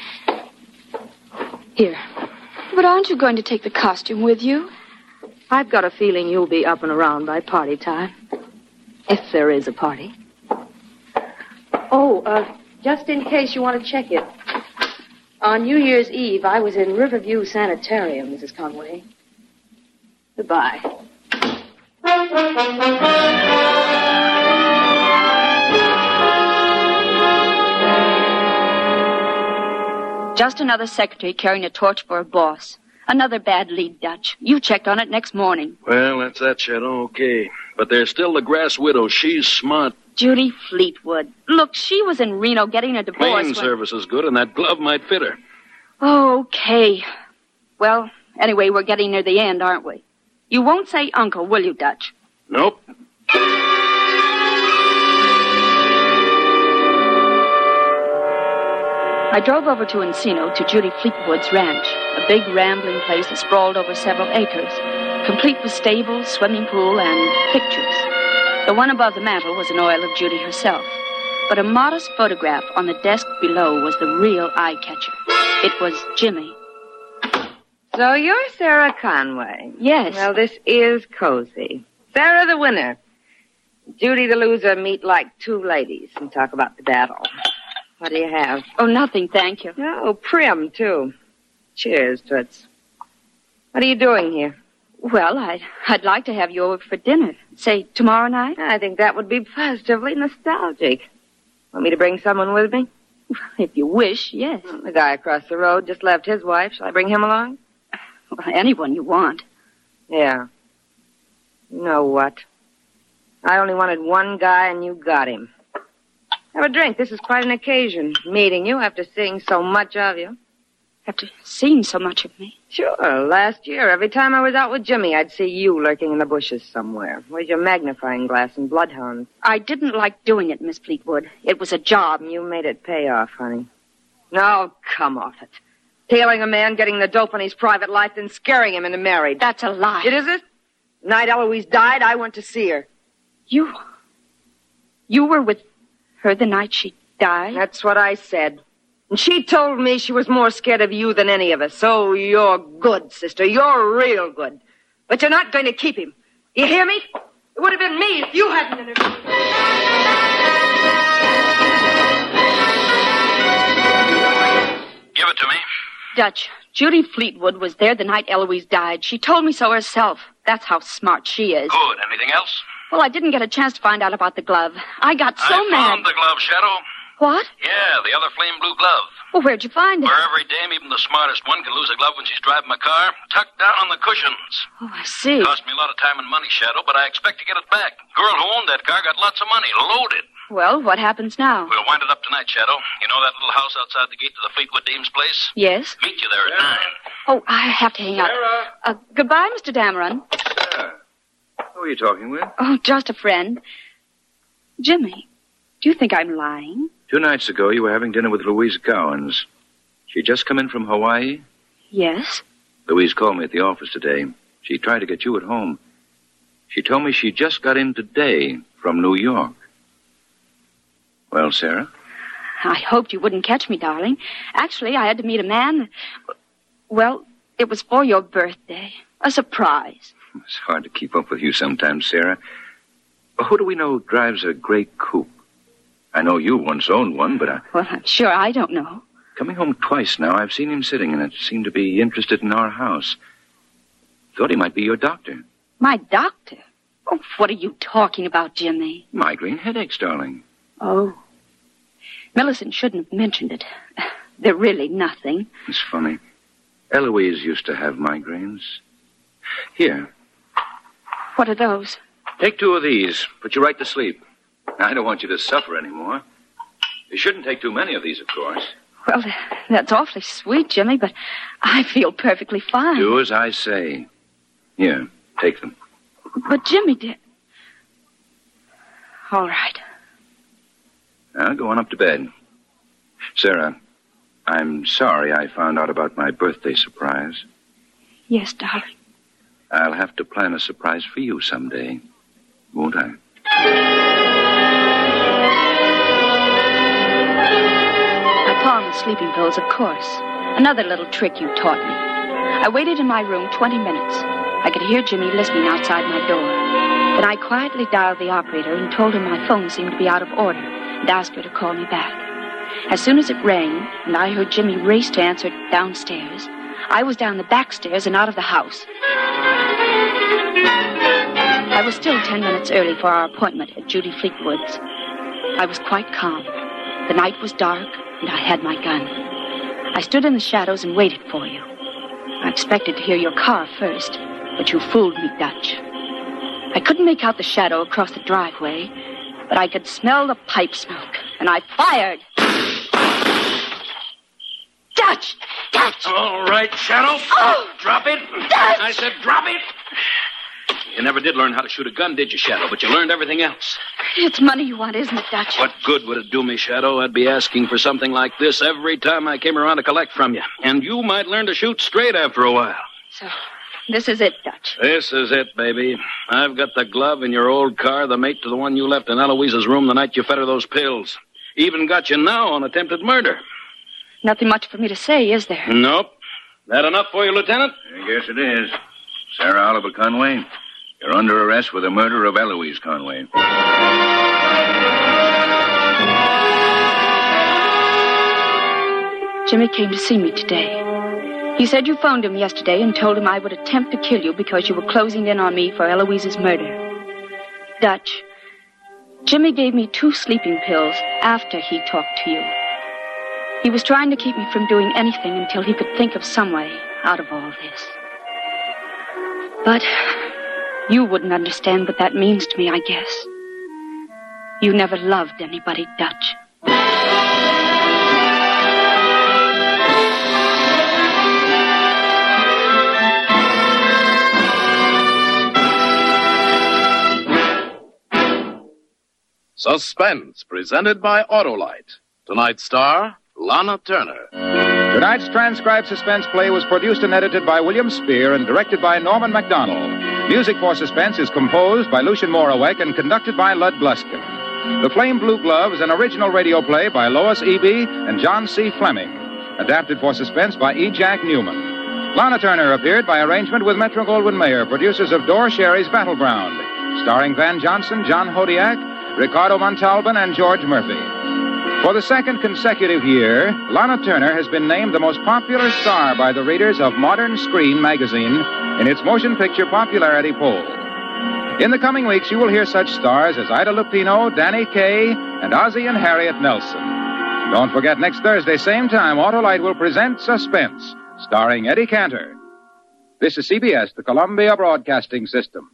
Here. But aren't you going to take the costume with you? I've got a feeling you'll be up and around by party time. If there is a party. Oh, just in case you want to check it. On New Year's Eve, I was in Riverview Sanitarium, Mrs. Conway. Goodbye. Just another secretary carrying a torch for a boss. Another bad lead, Dutch. You checked on it next morning. Well, that's that, Shadow. Okay. But there's still the grass widow. She's smart. Judy Fleetwood. Look, she was in Reno getting a divorce. Cleaning service is good, and that glove might fit her. Okay. Well, anyway, we're getting near the end, aren't we? You won't say uncle, will you, Dutch? Nope. I drove over to Encino to Judy Fleetwood's ranch, a big rambling place that sprawled over several acres, complete with stables, swimming pool, and pictures. The one above the mantel was an oil of Judy herself, but a modest photograph on the desk below was the real eye-catcher. It was Jimmy. So you're Sarah Conway. Yes. Well, this is cozy. Sarah the winner. Judy the loser meet like two ladies and talk about the battle. What do you have? Oh, nothing, thank you. Oh, prim, too. Cheers, Toots. What are you doing here? Well, I'd like to have you over for dinner. Say, tomorrow night? I think that would be positively nostalgic. Want me to bring someone with me? If you wish, yes. Well, the guy across the road just left his wife. Shall I bring him along? Well, anyone you want. Yeah. You know what? I only wanted one guy, and you got him. Have a drink. This is quite an occasion, meeting you after seeing so much of you. After seeing so much of me? Sure. Last year, every time I was out with Jimmy, I'd see you lurking in the bushes somewhere. Where's your magnifying glass and bloodhounds? I didn't like doing it, Miss Fleetwood. It was a job. You made it pay off, honey. No, come off it. Tailing a man, getting the dope in his private life, then scaring him into marriage. That's a lie. It is it? The night Eloise died, I went to see her. You were with her the night she died? That's what I said. And she told me she was more scared of you than any of us. So you're good, sister. You're real good. But you're not going to keep him. You hear me? It would have been me if you hadn't interfered. Give it to me. Dutch, Judy Fleetwood was there the night Eloise died. She told me so herself. That's how smart she is. Good. Anything else? Well, I didn't get a chance to find out about the glove. I got so mad. I found the glove, Shadow. What? Yeah, the other flame blue glove. Well, where'd you find it? Where every dame, even the smartest one, can lose a glove when she's driving a car. Tucked down on the cushions. Oh, I see. Cost me a lot of time and money, Shadow, but I expect to get it back. Girl who owned that car got lots of money, loaded. Well, what happens now? We'll wind it up tonight, Shadow. You know that little house outside the gate to the Fleetwood dame's place? Yes. Meet you there at 9. Oh, I have to hang up. Goodbye, Mr. Dameron. Who are you talking with? Oh, just a friend. Jimmy, do you think I'm lying? 2 nights ago, you were having dinner with Louise Gowans. She just come in from Hawaii? Yes. Louise called me at the office today. She tried to get you at home. She told me she just got in today from New York. Well, Sarah? I hoped you wouldn't catch me, darling. Actually, I had to meet a man. Well, it was for your birthday. A surprise. It's hard to keep up with you sometimes, Sarah. Who do we know drives a gray coupe? I know you once owned one, but Well, I'm sure I don't know. Coming home twice now, I've seen him sitting in it. Seemed to be interested in our house. Thought he might be your doctor. My doctor? Oh, what are you talking about, Jimmy? Migraine headaches, darling. Oh. Millicent shouldn't have mentioned it. They're really nothing. It's funny. Eloise used to have migraines. Here. What are those? Take 2 of these. Put you right to sleep. I don't want you to suffer anymore. You shouldn't take too many of these, of course. Well, that's awfully sweet, Jimmy, but I feel perfectly fine. Do as I say. Here, take them. But Jimmy did. All right. Now, go on up to bed. Sarah, I'm sorry I found out about my birthday surprise. Yes, darling. I'll have to plan a surprise for you someday, won't I? I pawned the sleeping pills, of course. Another little trick you taught me. I waited in my room 20 minutes. I could hear Jimmy listening outside my door. Then I quietly dialed the operator and told her my phone seemed to be out of order and asked her to call me back. As soon as it rang and I heard Jimmy race to answer downstairs, I was down the back stairs and out of the house. I was still 10 minutes early for our appointment at Judy Fleetwood's. I was quite calm. The night was dark, and I had my gun. I stood in the shadows and waited for you. I expected to hear your car first, but you fooled me, Dutch. I couldn't make out the shadow across the driveway, but I could smell the pipe smoke, and I fired. Dutch! Dutch! All right, Shadow. Oh! Drop it. Dutch! I said drop it. You never did learn how to shoot a gun, did you, Shadow? But you learned everything else. It's money you want, isn't it, Dutch? What good would it do me, Shadow? I'd be asking for something like this every time I came around to collect from you. And you might learn to shoot straight after a while. So, this is it, Dutch. This is it, baby. I've got the glove in your old car, the mate to the one you left in Eloise's room the night you fed her those pills. Even got you now on attempted murder. Nothing much for me to say, is there? Nope. That enough for you, Lieutenant? I guess it is. Sarah Oliver Conway, you're under arrest for the murder of Eloise Conway. Jimmy came to see me today. He said you phoned him yesterday and told him I would attempt to kill you because you were closing in on me for Eloise's murder. Dutch, Jimmy gave me 2 sleeping pills after he talked to you. He was trying to keep me from doing anything until he could think of some way out of all this. But you wouldn't understand what that means to me, I guess. You never loved anybody, Dutch. Suspense, presented by Autolite. Tonight's star, Lana Turner. Tonight's transcribed suspense play was produced and edited by William Spear and directed by Norman MacDonald. Music for Suspense is composed by Lucien Moraweck and conducted by Lud Gluskin. The Flame Blue Glove is an original radio play by Lois Eby and John C. Fleming, adapted for suspense by E. Jack Newman. Lana Turner appeared by arrangement with Metro-Goldwyn-Mayer, producers of Dore Sherry's Battleground, starring Van Johnson, John Hodiak, Ricardo Montalban, and George Murphy. For the second consecutive year, Lana Turner has been named the most popular star by the readers of Modern Screen magazine in its motion picture popularity poll. In the coming weeks, you will hear such stars as Ida Lupino, Danny Kaye, and Ozzie and Harriet Nelson. Don't forget, next Thursday, same time, Autolite will present Suspense, starring Eddie Cantor. This is CBS, the Columbia Broadcasting System.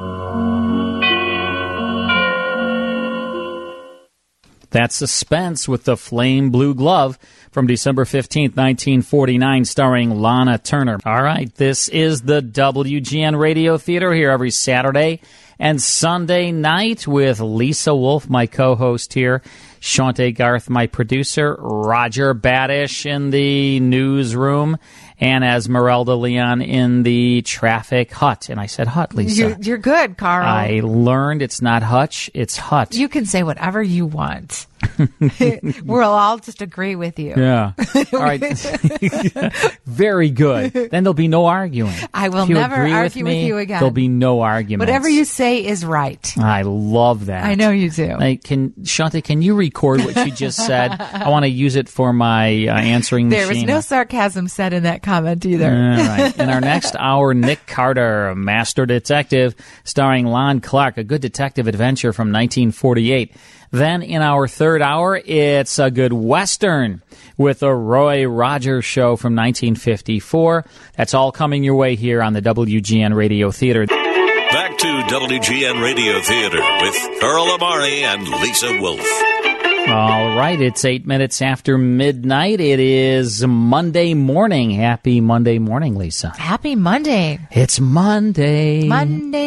That's Suspense with the Flame Blue Glove from December 15th, 1949, starring Lana Turner. All right, this is the WGN Radio Theater here every Saturday and Sunday night with Lisa Wolf, my co-host here, Shante Garth, my producer, Roger Badish in the newsroom, and Esmeralda Leon in the traffic hut. And I said hut, Lisa. You're good, Carl. I learned it's not hutch, it's hut. You can say whatever you want. We'll all just agree with you. Yeah. All right. Very good. Then there'll be no arguing. I will never argue with you again. There'll be no arguments. Whatever you say is right. I love that. I know you do. Shante, can you record what she just said? I want to use it for my answering machine. There was no sarcasm said in that comment either. All right. In our next hour, Nick Carter, Master Detective, starring Lon Clark, a good detective adventure from 1948. Then in our third hour, it's a good Western with the Roy Rogers Show from 1954. That's all coming your way here on the WGN Radio Theater. Back to WGN Radio Theater with Earl Amari and Lisa Wolf. All right, it's 8 minutes after midnight. It is Monday morning. Happy Monday morning, Lisa. Happy Monday. It's Monday. Monday.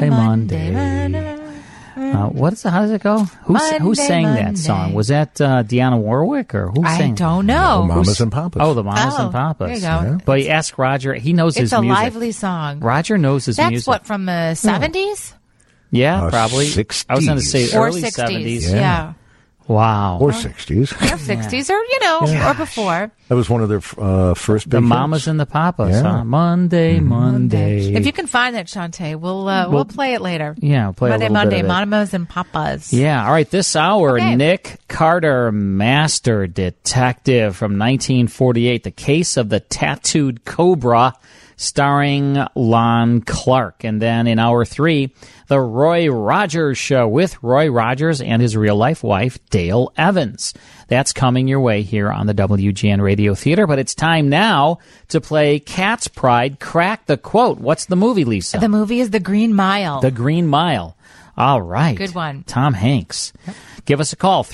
How does it go? Who sang that song? Was that Dionne Warwick or who sang? I don't know. Mamas and Papas. Oh, the Mamas and Papas. There you go. Yeah. But ask Roger. He knows his music. It's a lively song. Roger knows his music. That's what, from the 70s? Yeah, probably. 60s. I was going to say or early 60s. 70s. Yeah. Wow. Or 60s. Or 60s, or, or before. That was one of their first big The hits. Mamas and the Papas. Huh? Monday. If you can find that, Shante, we'll play it later. Yeah, we'll play Monday, a little bit of it. Mamas and Papas. Yeah, all right. This hour, Nick Carter, Master Detective from 1948. The Case of the Tattooed Cobra, starring Lon Clark. And then in hour 3, the Roy Rogers Show with Roy Rogers and his real-life wife, Dale Evans. That's coming your way here on the WGN Radio Theater. But it's time now to play Cat's Pride, Crack the Quote. What's the movie, Lisa? The movie is The Green Mile. The Green Mile. All right. Good one. Tom Hanks. Yep. Give us a call,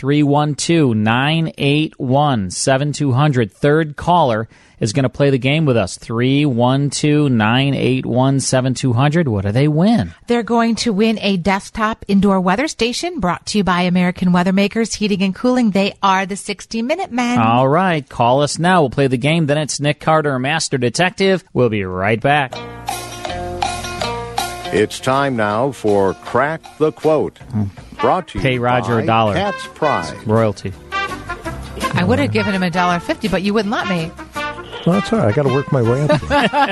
312-981-7200. Third caller is going to play the game with us, 312-981-7200. What do they win? They're going to win a desktop indoor weather station brought to you by American Weather Makers Heating and Cooling. They are the 60-Minute Men. All right. Call us now. We'll play the game. Then it's Nick Carter, Master Detective. We'll be right back. It's time now for Crack the Quote. Brought to you Pay Roger by $1. Cat's Pride. Royalty. I would have given him $1.50, but you wouldn't let me. Well, that's all right. I got to work my way up.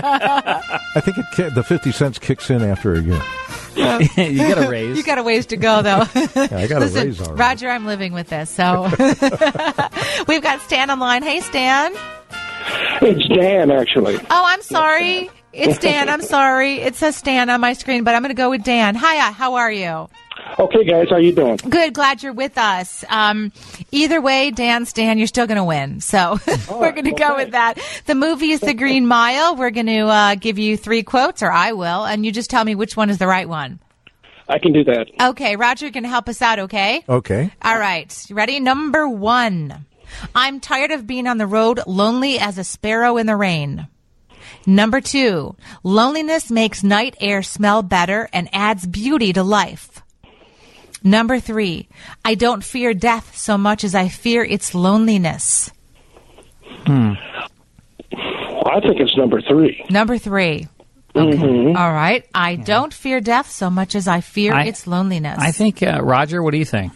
I think the 50 cents kicks in after a year. You got a raise. You got a ways to go, though. Yeah, I got a raise already. Roger, I'm living with this. So we've got Stan online. Hey, Stan. It's Dan, actually. Oh, I'm sorry. It's Dan. I'm sorry. It says Stan on my screen, but I'm going to go with Dan. Hiya. How are you? Okay, guys. How you doing? Good. Glad you're with us. Either way, Dan, Stan, you're still going to win. So we're going to go with that. The movie is The Green Mile. We're going to give you 3 quotes, or I will, and you just tell me which one is the right one. I can do that. Okay. Roger can help us out, okay? Okay. All right. You ready? Number 1. I'm tired of being on the road, lonely as a sparrow in the rain. Number 2, loneliness makes night air smell better and adds beauty to life. Number 3, I don't fear death so much as I fear its loneliness. I think it's number 3. Number 3. Okay. Mm-hmm. All right. I don't fear death so much as I fear its loneliness. I think, Roger, what do you think?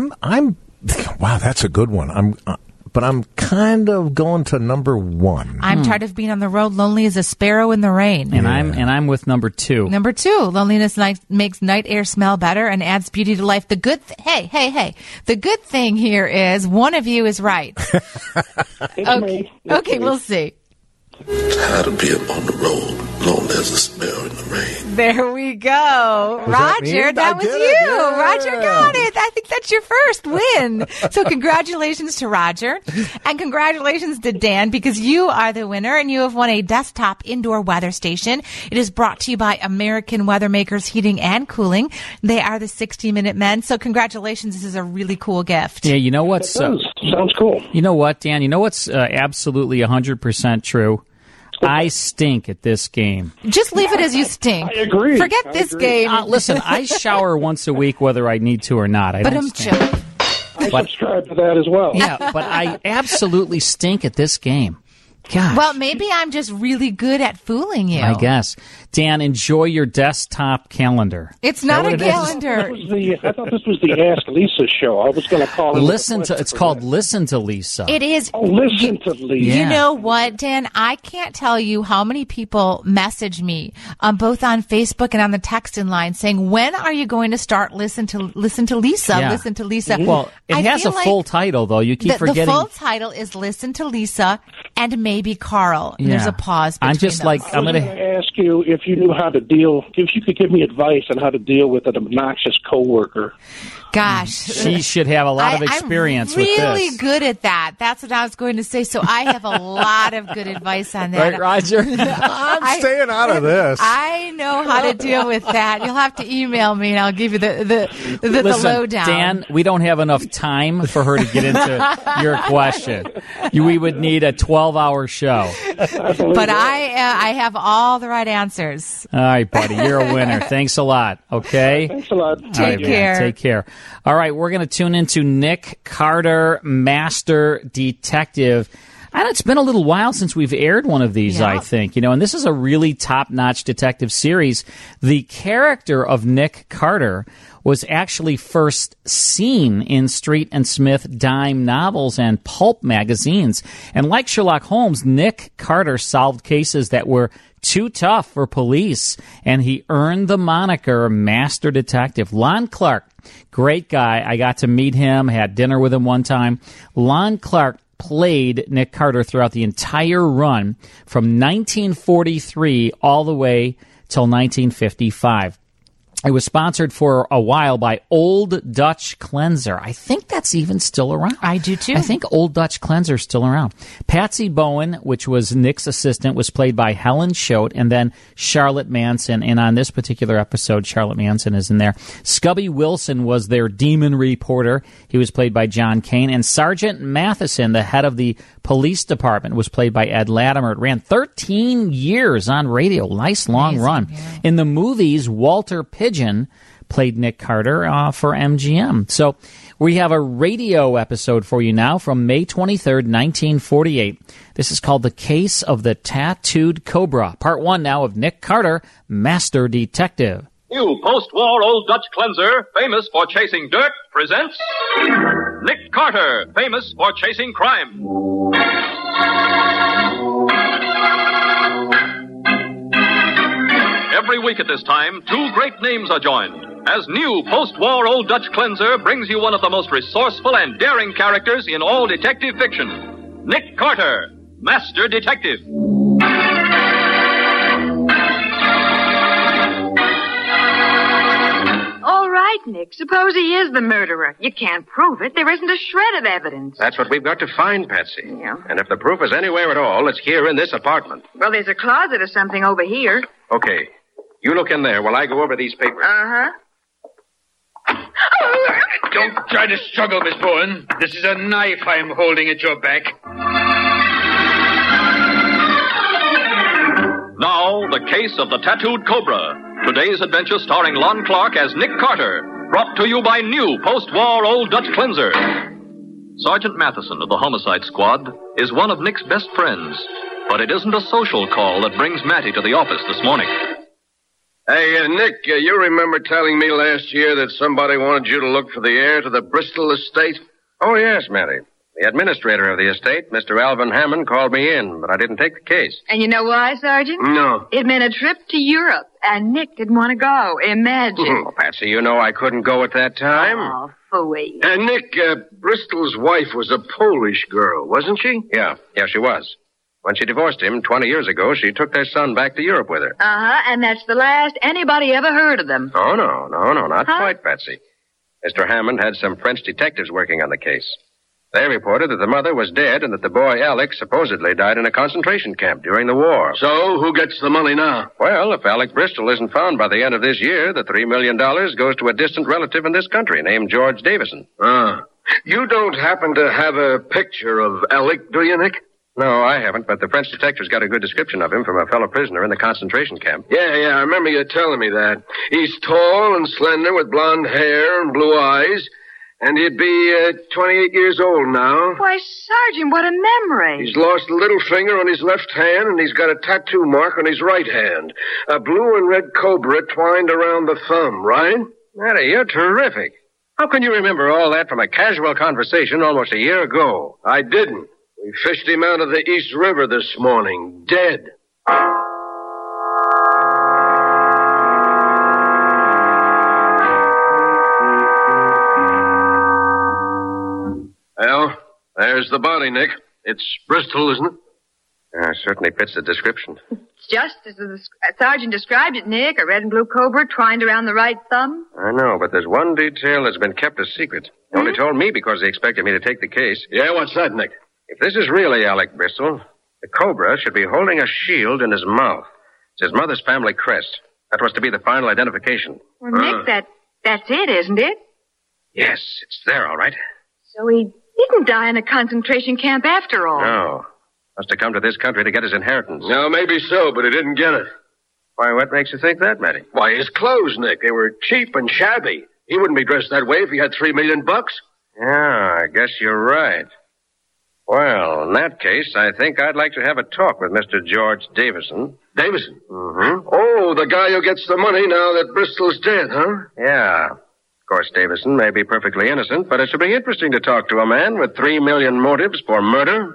Wow, that's a good one. But I'm kind of going to number 1. I'm tired of being on the road, lonely as a sparrow in the rain. And I'm with number 2. Number 2, loneliness makes night air smell better and adds beauty to life. The good hey. The good thing here is one of you is right. Okay, we'll see. Tired of being on the road, lonely as a sparrow in the rain. There we go. Roger, that was you. Yeah. Roger got it. I think that's your first win. So congratulations to Roger. And congratulations to Dan, because you are the winner and you have won a desktop indoor weather station. It is brought to you by American Weather Makers Heating and Cooling. They are the 60-Minute Men. So congratulations. This is a really cool gift. Yeah, you know what's... sounds cool. You know what, Dan? You know what's absolutely 100% true? I stink at this game. Just leave it as you stink. I agree. Forget this game. Listen, I shower once a week whether I need to or not. I subscribe to that as well. Yeah, but I absolutely stink at this game. Gosh. Well, maybe I'm just really good at fooling you. I guess. Dan, enjoy your desktop calendar. It's not a calendar. I thought this was the Ask Lisa show. I was going to call it. It's called Listen to Lisa. It is. Oh, Listen to Lisa. You know what, Dan? I can't tell you how many people message me, both on Facebook and on the texting line, saying, "When are you going to start Listen to Lisa? Yeah. Listen to Lisa." Well, it has a full title, though. You keep forgetting. The full title is Listen to Lisa and maybe Carl. Yeah. There's a pause between I'm just those. like, I'm going to ask you if you knew how to deal, if you could give me advice on how to deal with an obnoxious coworker. Gosh. She should have a lot of experience with this. I'm really good at that. That's what I was going to say. So I have a lot of good advice on that. Right, Roger? I'm staying out of this. I know how to deal with that. You'll have to email me and I'll give you the Listen, lowdown. Dan, we don't have enough time for her to get into your question. We would need a 12-hour show. But I have all the right answers. All right, buddy. You're a winner. Thanks a lot. Okay? Thanks a lot. Take care. Take care. All right, we're going to tune into Nick Carter, Master Detective. And it's been a little while since we've aired one of these, I think. And this is a really top-notch detective series. The character of Nick Carter was actually first seen in Street and Smith dime novels and pulp magazines. And like Sherlock Holmes, Nick Carter solved cases that were too tough for police, and he earned the moniker Master Detective. Lon Clark, great guy. I got to meet him, had dinner with him one time. Lon Clark played Nick Carter throughout the entire run from 1943 all the way till 1955. It was sponsored for a while by Old Dutch Cleanser. I think that's even still around. I do, too. I think Old Dutch Cleanser is still around. Patsy Bowen, which was Nick's assistant, was played by Helen Choate, and then Charlotte Manson. And on this particular episode, Charlotte Manson is in there. Scubby Wilson was their demon reporter. He was played by John Kane. And Sergeant Matheson, the head of the police department, was played by Ed Latimer. It ran 13 years on radio. Nice long run. Yeah. In the movies, Walter Pigeon played Nick Carter for MGM. So we have a radio episode for you now from May 23rd, 1948. This is called The Case of the Tattooed Cobra. Part 1 now of Nick Carter, Master Detective. New post-war Old Dutch Cleanser, famous for chasing dirt, presents Nick Carter, famous for chasing crime. Every week at this time, two great names are joined, as new post-war Old Dutch Cleanser brings you one of the most resourceful and daring characters in all detective fiction, Nick Carter, Master Detective. All right, Nick, suppose he is the murderer. You can't prove it. There isn't a shred of evidence. That's what we've got to find, Patsy. Yeah. And if the proof is anywhere at all, it's here in this apartment. Well, there's a closet or something over here. Okay. You look in there while I go over these papers. Uh-huh. Don't try to struggle, Miss Bowen. This is a knife I'm holding at your back. Now, The Case of the Tattooed Cobra. Today's adventure starring Lon Clark as Nick Carter. Brought to you by new post-war Old Dutch Cleanser. Sergeant Matheson of the Homicide Squad is one of Nick's best friends. But it isn't a social call that brings Matty to the office this morning. Hey, Nick, you remember telling me last year that somebody wanted you to look for the heir to the Bristol estate? Oh, yes, Matty. The administrator of the estate, Mr. Alvin Hammond, called me in, but I didn't take the case. And you know why, Sergeant? No. It meant a trip to Europe, and Nick didn't want to go. Imagine. Oh, Patsy, you know I couldn't go at that time. Oh, phooey. Nick, Bristol's wife was a Polish girl, wasn't she? Yeah, she was. When she divorced him 20 years ago, she took their son back to Europe with her. Uh-huh, and that's the last anybody ever heard of them. Oh, no, not quite, Patsy. Mr. Hammond had some French detectives working on the case. They reported that the mother was dead and that the boy Alec supposedly died in a concentration camp during the war. So, who gets the money now? Well, if Alec Bristol isn't found by the end of this year, the $3 million goes to a distant relative in this country named George Davison. You don't happen to have a picture of Alec, do you, Nick? No, I haven't, but the French detectives got a good description of him from a fellow prisoner in the concentration camp. Yeah, I remember you telling me that. He's tall and slender with blonde hair and blue eyes. And he'd be 28 years old now. Why, Sergeant, what a memory. He's lost a little finger on his left hand, and he's got a tattoo mark on his right hand. A blue and red cobra twined around the thumb, right? Matty, you're terrific. How can you remember all that from a casual conversation almost a year ago? I didn't. We fished him out of the East River this morning, dead. Well, there's the body, Nick. It's Bristol, isn't it? Certainly fits the description. It's just as the sergeant described it, Nick. A red and blue cobra twined around the right thumb. I know, but there's one detail that's been kept a secret. They only told me because they expected me to take the case. Yeah, what's that, Nick? If this is really Alec Bristol, the cobra should be holding a shield in his mouth. It's his mother's family crest. That was to be the final identification. Well, Nick, that's it, isn't it? Yes, it's there, all right. So he didn't die in a concentration camp after all. No. Must have come to this country to get his inheritance. No, maybe so, but he didn't get it. Why, what makes you think that, Matty? Why, his clothes, Nick. They were cheap and shabby. He wouldn't be dressed that way if he had $3 million. Yeah, I guess you're right. Well, in that case, I think I'd like to have a talk with Mr. George Davison. Davison? Mm-hmm. Oh, the guy who gets the money now that Bristol's dead, huh? Yeah. Of course, Davison may be perfectly innocent, but it should be interesting to talk to a man with 3 million motives for murder.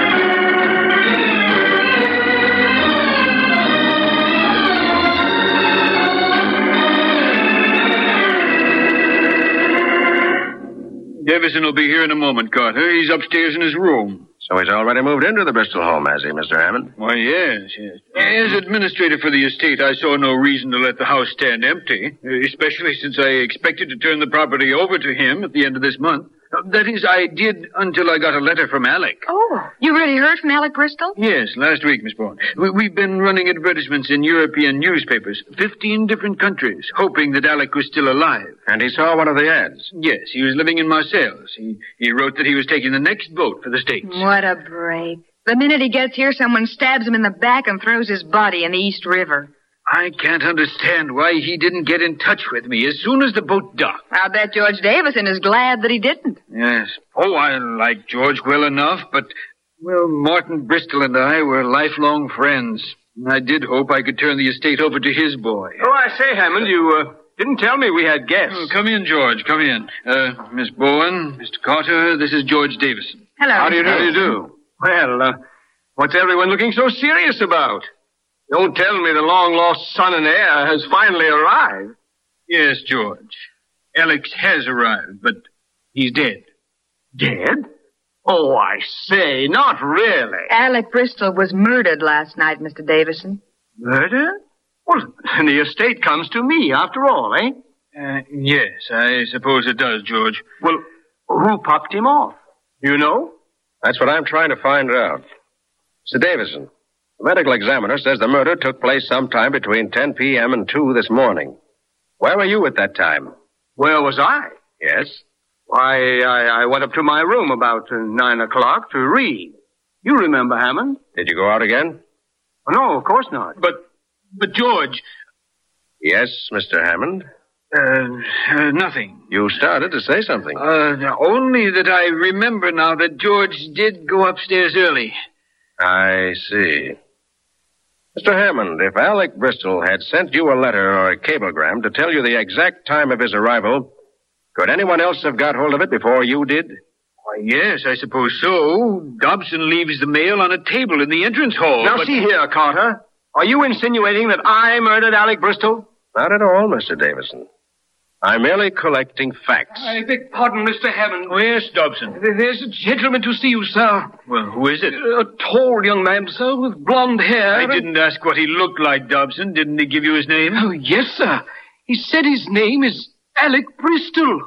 Davison will be here in a moment, Carter. He's upstairs in his room. So he's already moved into the Bristol home, has he, Mr. Hammond? Why, yes. As administrator for the estate, I saw no reason to let the house stand empty, especially since I expected to turn the property over to him at the end of this month. That is, I did until I got a letter from Alec. Oh, you really heard from Alec Bristol? Yes, last week, Miss Bourne. We've been running advertisements in European newspapers, 15 different countries, hoping that Alec was still alive. And he saw one of the ads? Yes, he was living in Marseilles. He wrote that he was taking the next boat for the States. What a break. The minute he gets here, someone stabs him in the back and throws his body in the East River. I can't understand why he didn't get in touch with me as soon as the boat docked. I'll bet George Davison is glad that he didn't. Yes. Oh, I like George well enough, but, well, Martin Bristol and I were lifelong friends. I did hope I could turn the estate over to his boy. Oh, I say, Hammond, you didn't tell me we had guests. Oh, come in, George. Come in. Miss Bowen, Mr. Carter, this is George Davison. Hello. How do you do? How do you do? Well, what's everyone looking so serious about? Don't tell me the long-lost son and heir has finally arrived. Yes, George. Alex has arrived, but he's dead. Dead? Oh, I say, not really. Alec Bristol was murdered last night, Mr. Davison. Murder? Well, the estate comes to me, after all, eh? Yes, I suppose it does, George. Well, who popped him off? You know? That's what I'm trying to find out. Mr. Davison, the medical examiner says the murder took place sometime between 10 p.m. and 2 this morning. Where were you at that time? Where was I? Yes? Why, I went up to my room about 9 o'clock to read. You remember, Hammond? Did you go out again? Oh, no, of course not. But George... Yes, Mr. Hammond? Nothing. You started to say something. Only that I remember now that George did go upstairs early. I see. Mr. Hammond, if Alec Bristol had sent you a letter or a cablegram to tell you the exact time of his arrival, could anyone else have got hold of it before you did? Why, yes, I suppose so. Dobson leaves the mail on a table in the entrance hall. Now, see here, Carter. Are you insinuating that I murdered Alec Bristol? Not at all, Mr. Davison. I'm merely collecting facts. I beg pardon, Mr. Hammond. Oh, yes, Dobson. There's a gentleman to see you, sir. Well, who is it? A tall young man, sir, with blonde hair. I didn't ask what he looked like, Dobson. Didn't he give you his name? Oh, yes, sir. He said his name is Alec Bristol.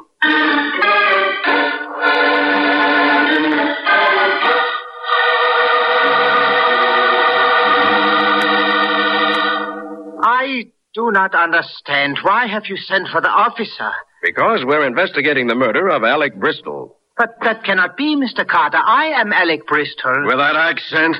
I do not understand. Why have you sent for the officer? Because we're investigating the murder of Alec Bristol. But that cannot be, Mr. Carter. I am Alec Bristol. With that accent?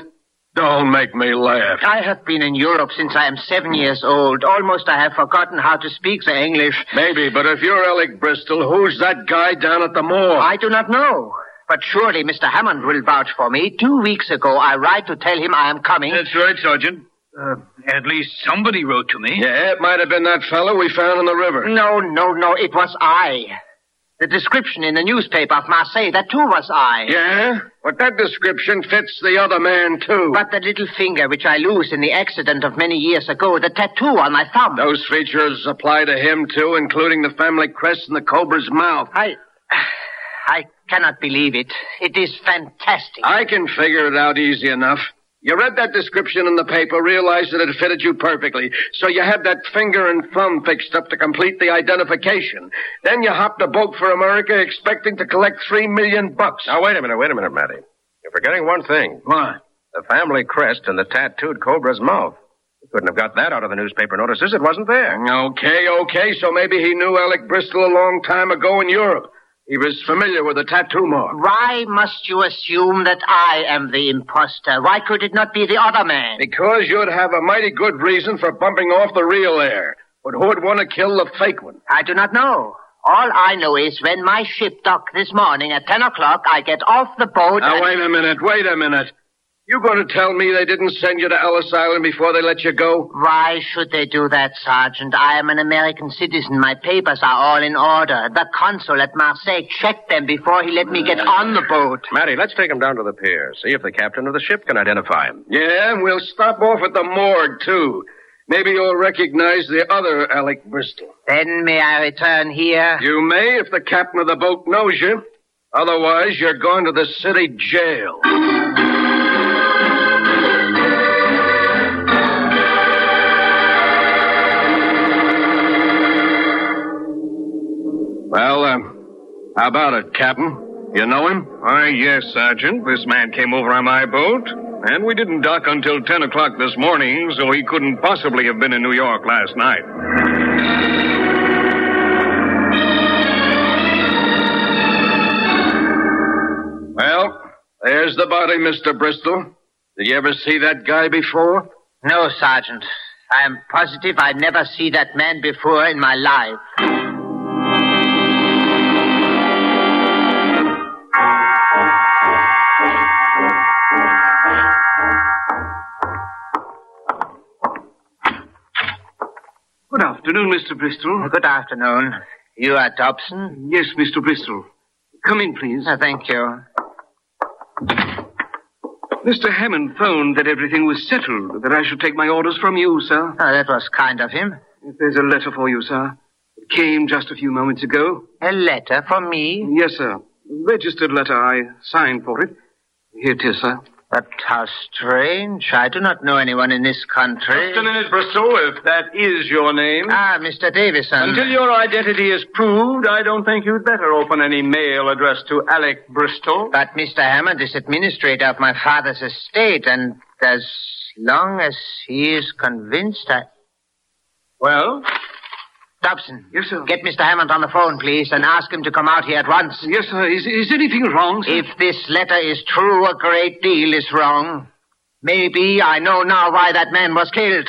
Don't make me laugh. I have been in Europe since I am 7 years old. Almost I have forgotten how to speak the English. Maybe, but if you're Alec Bristol, who's that guy down at the morgue? I do not know. But surely Mr. Hammond will vouch for me. 2 weeks ago, I write to tell him I am coming. That's right, Sergeant. At least somebody wrote to me. Yeah, it might have been that fellow we found in the river. No, it was I. The description in the newspaper of Marseille, that too was I. Yeah? But that description fits the other man, too. But the little finger which I lost in the accident of many years ago, the tattoo on my thumb. Those features apply to him, too, including the family crest and the cobra's mouth. I cannot believe it. It is fantastic. I can figure it out easy enough. You read that description in the paper, realized that it fitted you perfectly, so you had that finger and thumb fixed up to complete the identification. Then you hopped a boat for America expecting to collect $3 million. Now, wait a minute, Matty. You're forgetting one thing. What? The family crest and the tattooed cobra's mouth. You couldn't have got that out of the newspaper notices. It wasn't there. Okay, so maybe he knew Alec Bristol a long time ago in Europe. He was familiar with the tattoo mark. Why must you assume that I am the imposter? Why could it not be the other man? Because you'd have a mighty good reason for bumping off the real heir. But who'd want to kill the fake one? I do not know. All I know is when my ship docked this morning at 10 o'clock, I get off the boat Now, wait a minute. You going to tell me they didn't send you to Ellis Island before they let you go? Why should they do that, Sergeant? I am an American citizen. My papers are all in order. The consul at Marseille checked them before he let me get on the boat. Matty, let's take him down to the pier. See if the captain of the ship can identify him. Yeah, and we'll stop off at the morgue, too. Maybe you'll recognize the other Alec Bristol. Then may I return here? You may if the captain of the boat knows you. Otherwise, you're going to the city jail. Well, how about it, Captain? You know him? Why, yes, Sergeant. This man came over on my boat, and we didn't dock until 10 o'clock this morning, so he couldn't possibly have been in New York last night. Well, there's the body, Mr. Bristol. Did you ever see that guy before? No, Sergeant. I am positive I never see that man before in my life. Good afternoon, Mr. Bristol. Good afternoon. You are Dobson? Yes, Mr. Bristol. Come in, please. Thank you. Mr. Hammond phoned that everything was settled, that I should take my orders from you, sir. That was kind of him. There's a letter for you, sir. It came just a few moments ago. A letter from me? Yes, sir. Registered letter. I signed for it. Here it is, sir. But how strange. I do not know anyone in this country. Just a minute, Bristol, if that is your name. Mr. Davison. Until your identity is proved, I don't think you'd better open any mail addressed to Alec Bristol. But Mr. Hammond is administrator of my father's estate, and as long as he is convinced Well? Dobson. Yes, sir. Get Mr. Hammond on the phone, please, and ask him to come out here at once. Yes, sir. Is anything wrong, sir? If this letter is true, a great deal is wrong. Maybe I know now why that man was killed.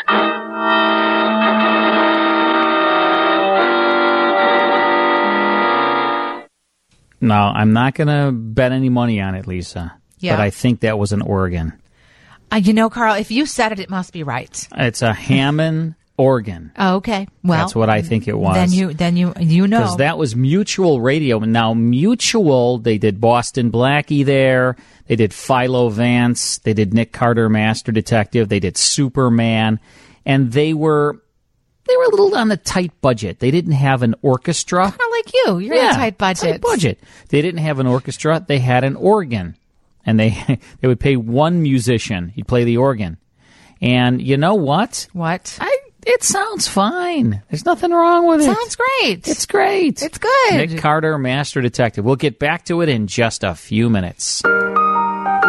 No, I'm not going to bet any money on it, Lisa. Yeah. But I think that was an organ. You know, Carl, if you said it, it must be right. It's a Hammond organ. Oh, okay. Well, that's what I think it was. Then you know. Because that was Mutual Radio. Now, Mutual, they did Boston Blackie there. They did Philo Vance. They did Nick Carter, Master Detective. They did Superman. And they were a little on the tight budget. They didn't have an orchestra. Kind of like you. You're in a tight budget. Tight budget. They didn't have an orchestra. They had an organ. And they would pay one musician. He'd play the organ. And you know what? What? It sounds fine. There's nothing wrong with it. Sounds great. It's great. It's good. Nick Carter, Master Detective. We'll get back to it in just a few minutes.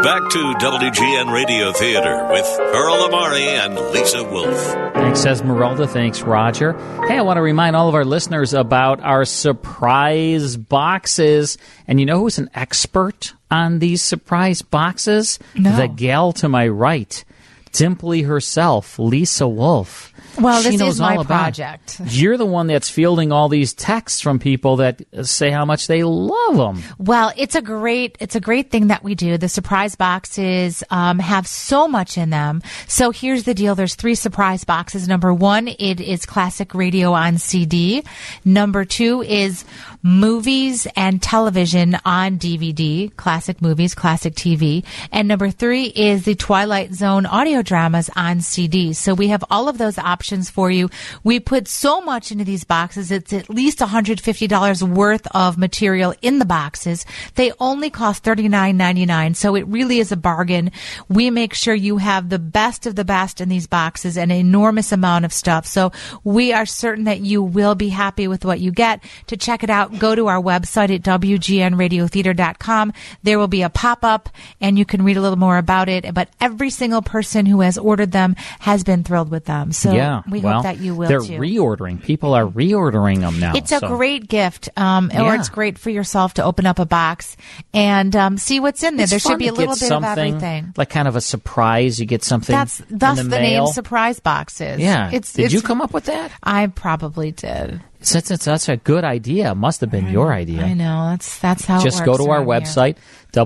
Back to WGN Radio Theater with Earl Amari and Lisa Wolf. Thanks, Esmeralda. Thanks, Roger. Hey, I want to remind all of our listeners about our surprise boxes. And you know who's an expert on these surprise boxes? No. The gal to my right, Dimply herself, Lisa Wolf. Well, She this knows is my all about project. it. You're the one that's fielding all these texts from people that say how much they love them. Well, it's a great thing that we do. The surprise boxes have so much in them. So here's the deal. There's 3 surprise boxes. Number 1, it is classic radio on CD. Number 2 is movies and television on DVD, classic movies, classic TV. And number 3 is the Twilight Zone audio dramas on CD. So we have all of those options for you. We put so much into these boxes. It's at least $150 worth of material in the boxes. They only cost $39.99, so it really is a bargain. We make sure you have the best of the best in these boxes, an enormous amount of stuff. So we are certain that you will be happy with what you get. To check it out, go to our website at WGNradiotheater.com. There will be a pop-up, and you can read a little more about it. But every single person who has ordered them has been thrilled with them. So Yeah, we well, hope that you will they're too. reordering. People are reordering them now. It's a so. great gift, or it's great for yourself to open up a box and see what's in there. It's there fun should be to a little get bit of something, everything. like kind of a surprise. You get something. That's thus in the mail. name surprise boxes. Yeah. Did Did you come up with that? I probably did. That's a good idea. It must have been your idea. I know. That's how Just it go works to our around here. website,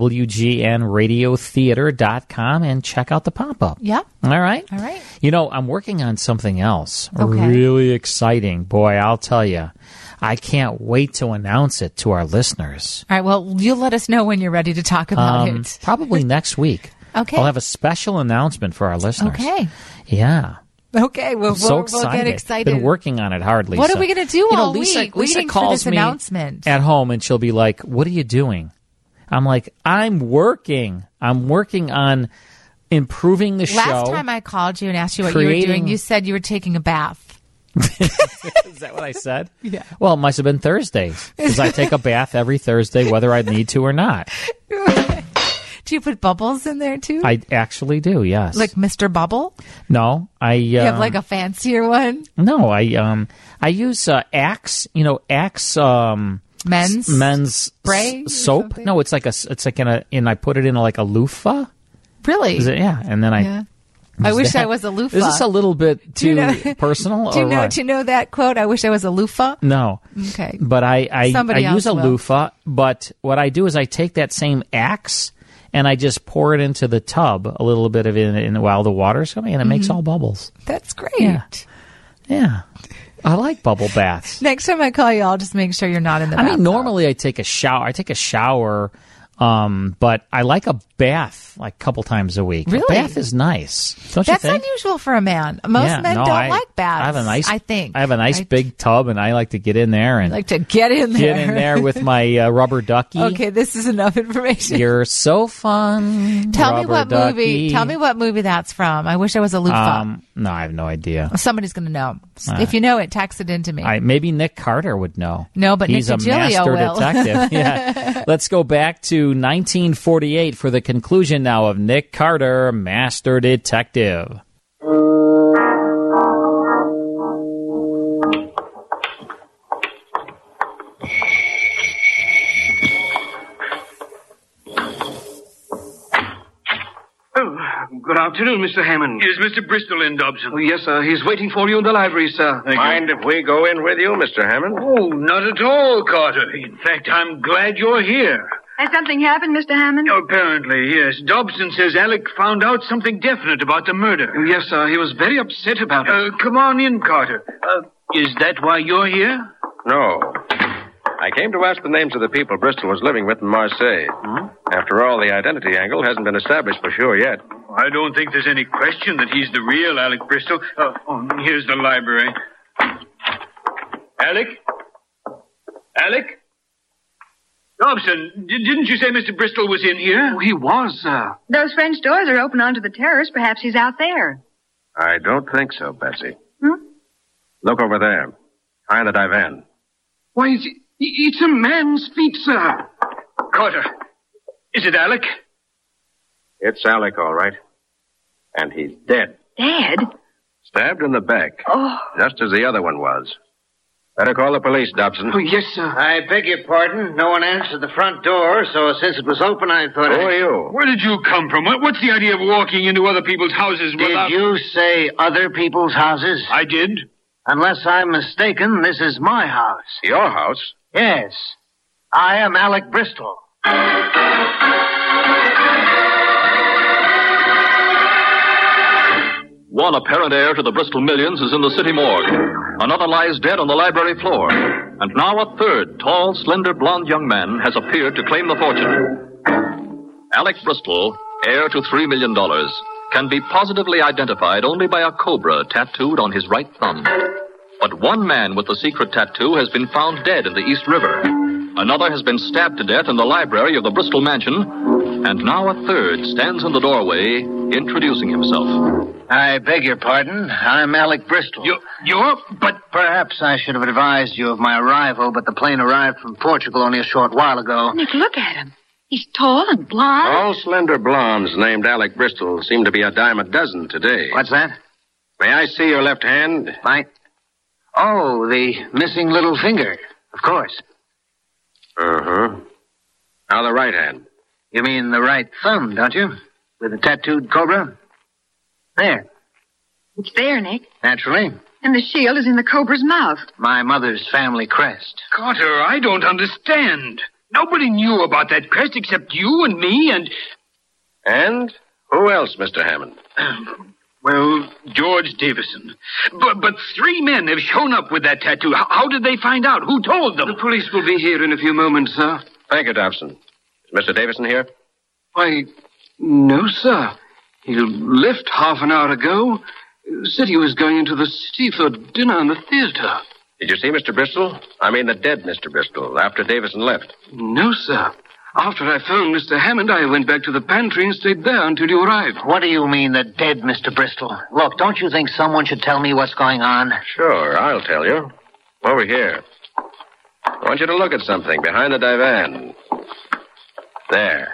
WGNradiotheater.com, and check out the pop-up. Yeah. All right? All right. You know, I'm working on something else. Okay. Really exciting. Boy, I'll tell you. I can't wait to announce it to our listeners. All right. Well, you'll let us know when you're ready to talk about it. Probably next week. Okay. I'll have a special announcement for our listeners. Okay. Yeah. Okay. Well, I'm so we'll excited. get excited. Been working on it hard, Lisa. What are we going to do all Lisa, week? Lisa Waiting calls for this me announcement. at home, and she'll be like, "What are you doing?" I'm like, "I'm working. I'm working on improving the show." Last time I called you and asked you what you were doing, you said you were taking a bath. Is that what I said? Yeah. Well, it must have been Thursdays because I take a bath every Thursday, whether I need to or not. Do you put bubbles in there too? I actually do. Yes. Like Mr. Bubble? No, I. You have like a fancier one? No, I use Axe. You know, Axe. Men's spray soap. No, it's like I put it in like a loofah. Really? Is it? Yeah, and then Yeah. I wish I was a loofah. Is this a little bit too personal? Do or what? you know that quote? I wish I was a loofah. No. Okay. But I Somebody use a else will. loofah. But what I do is I take that same Axe and I just pour it into the tub, a little bit of it in while the water's coming, and it makes all bubbles. That's great. Yeah. I like bubble baths. Next time I call you, I'll just make sure you're not in the I bathtub. mean, normally I take a shower, but I like a bath like a couple times a week. Really? A bath is nice, don't you That's think? unusual for a man. Most men don't like baths. I have a nice big tub, and I like to get in there and like to get in there. Get in there with my rubber ducky. Okay, this is enough information. You're so fun. Tell me rubber what ducky. movie. Tell me what movie that's from. I wish I was a loofah. No, I have no idea. Somebody's going to know. If you know it, text it into me. Maybe Nick Carter would know. No, but he's Nick a DiGilio master will. detective. Yeah. Let's go back to 1948 for the conclusion now of Nick Carter, Master Detective. Good afternoon, Mr. Hammond. Is Mr. Bristol in, Dobson? Oh, yes, sir. He's waiting for you in the library, sir. Mind if we go in with you, Mr. Hammond? Oh, not at all, Carter. In fact, I'm glad you're here. Has something happened, Mr. Hammond? Apparently, yes. Dobson says Alec found out something definite about the murder. Yes, sir. He was very upset about it. Come on in, Carter. Is that why you're here? No. I came to ask the names of the people Bristol was living with in Marseille. After all, the identity angle hasn't been established for sure yet. I don't think there's any question that he's the real Alec Bristol. Here's the library. Alec? Alec? Dobson, didn't you say Mr. Bristol was in here? Oh, he was, sir. Those French doors are open onto the terrace. Perhaps he's out there. I don't think so, Betsy. Look over there. High in the divan. Why, it's a man's feet, sir. Carter, is it Alec? It's Alec, all right. And he's dead. Dead? Stabbed in the back. Oh. Just as the other one was. Better call the police, Dobson. Oh, yes, sir. I beg your pardon. No one answered the front door, so since it was open, I thought... Who are you? Where did you come from? What's the idea of walking into other people's houses without... Did you say other people's houses? I did. Unless I'm mistaken, this is my house. Your house? Yes. I am Alec Bristol. One apparent heir to the Bristol millions is in the city morgue. Another lies dead on the library floor. And now a third, tall, slender, blond young man has appeared to claim the fortune. Alec Bristol, heir to $3 million, can be positively identified only by a cobra tattooed on his right thumb. But one man with the secret tattoo has been found dead in the East River. Another has been stabbed to death in the library of the Bristol mansion. And now a third stands in the doorway, introducing himself. I beg your pardon. I'm Alec Bristol. But perhaps I should have advised you of my arrival, but the plane arrived from Portugal only a short while ago. Nick, look at him. He's tall and blond. All slender blondes named Alec Bristol seem to be a dime a dozen today. What's that? May I see your left hand? Oh, the missing little finger. Of course. Uh-huh. Now the right hand. You mean the right thumb, don't you? With the tattooed cobra? There. It's there, Nick. Naturally. And the shield is in the cobra's mouth. My mother's family crest. Carter, I don't understand. Nobody knew about that crest except you and me and... And? Who else, Mr. Hammond? Well, George Davison. But 3 men have shown up with that tattoo. How did they find out? Who told them? The police will be here in a few moments, sir. Thank you, Dobson. Is Mr. Davison here? Why, no, sir. He left half an hour ago. Said he was going into the city for dinner in the theater. Did you see Mr. Bristol? I mean the dead Mr. Bristol, after Davison left. No, sir. After I phoned Mr. Hammond, I went back to the pantry and stayed there until you arrived. What do you mean, the dead Mr. Bristol? Look, don't you think someone should tell me what's going on? Sure, I'll tell you. Over here. I want you to look at something behind the divan. There.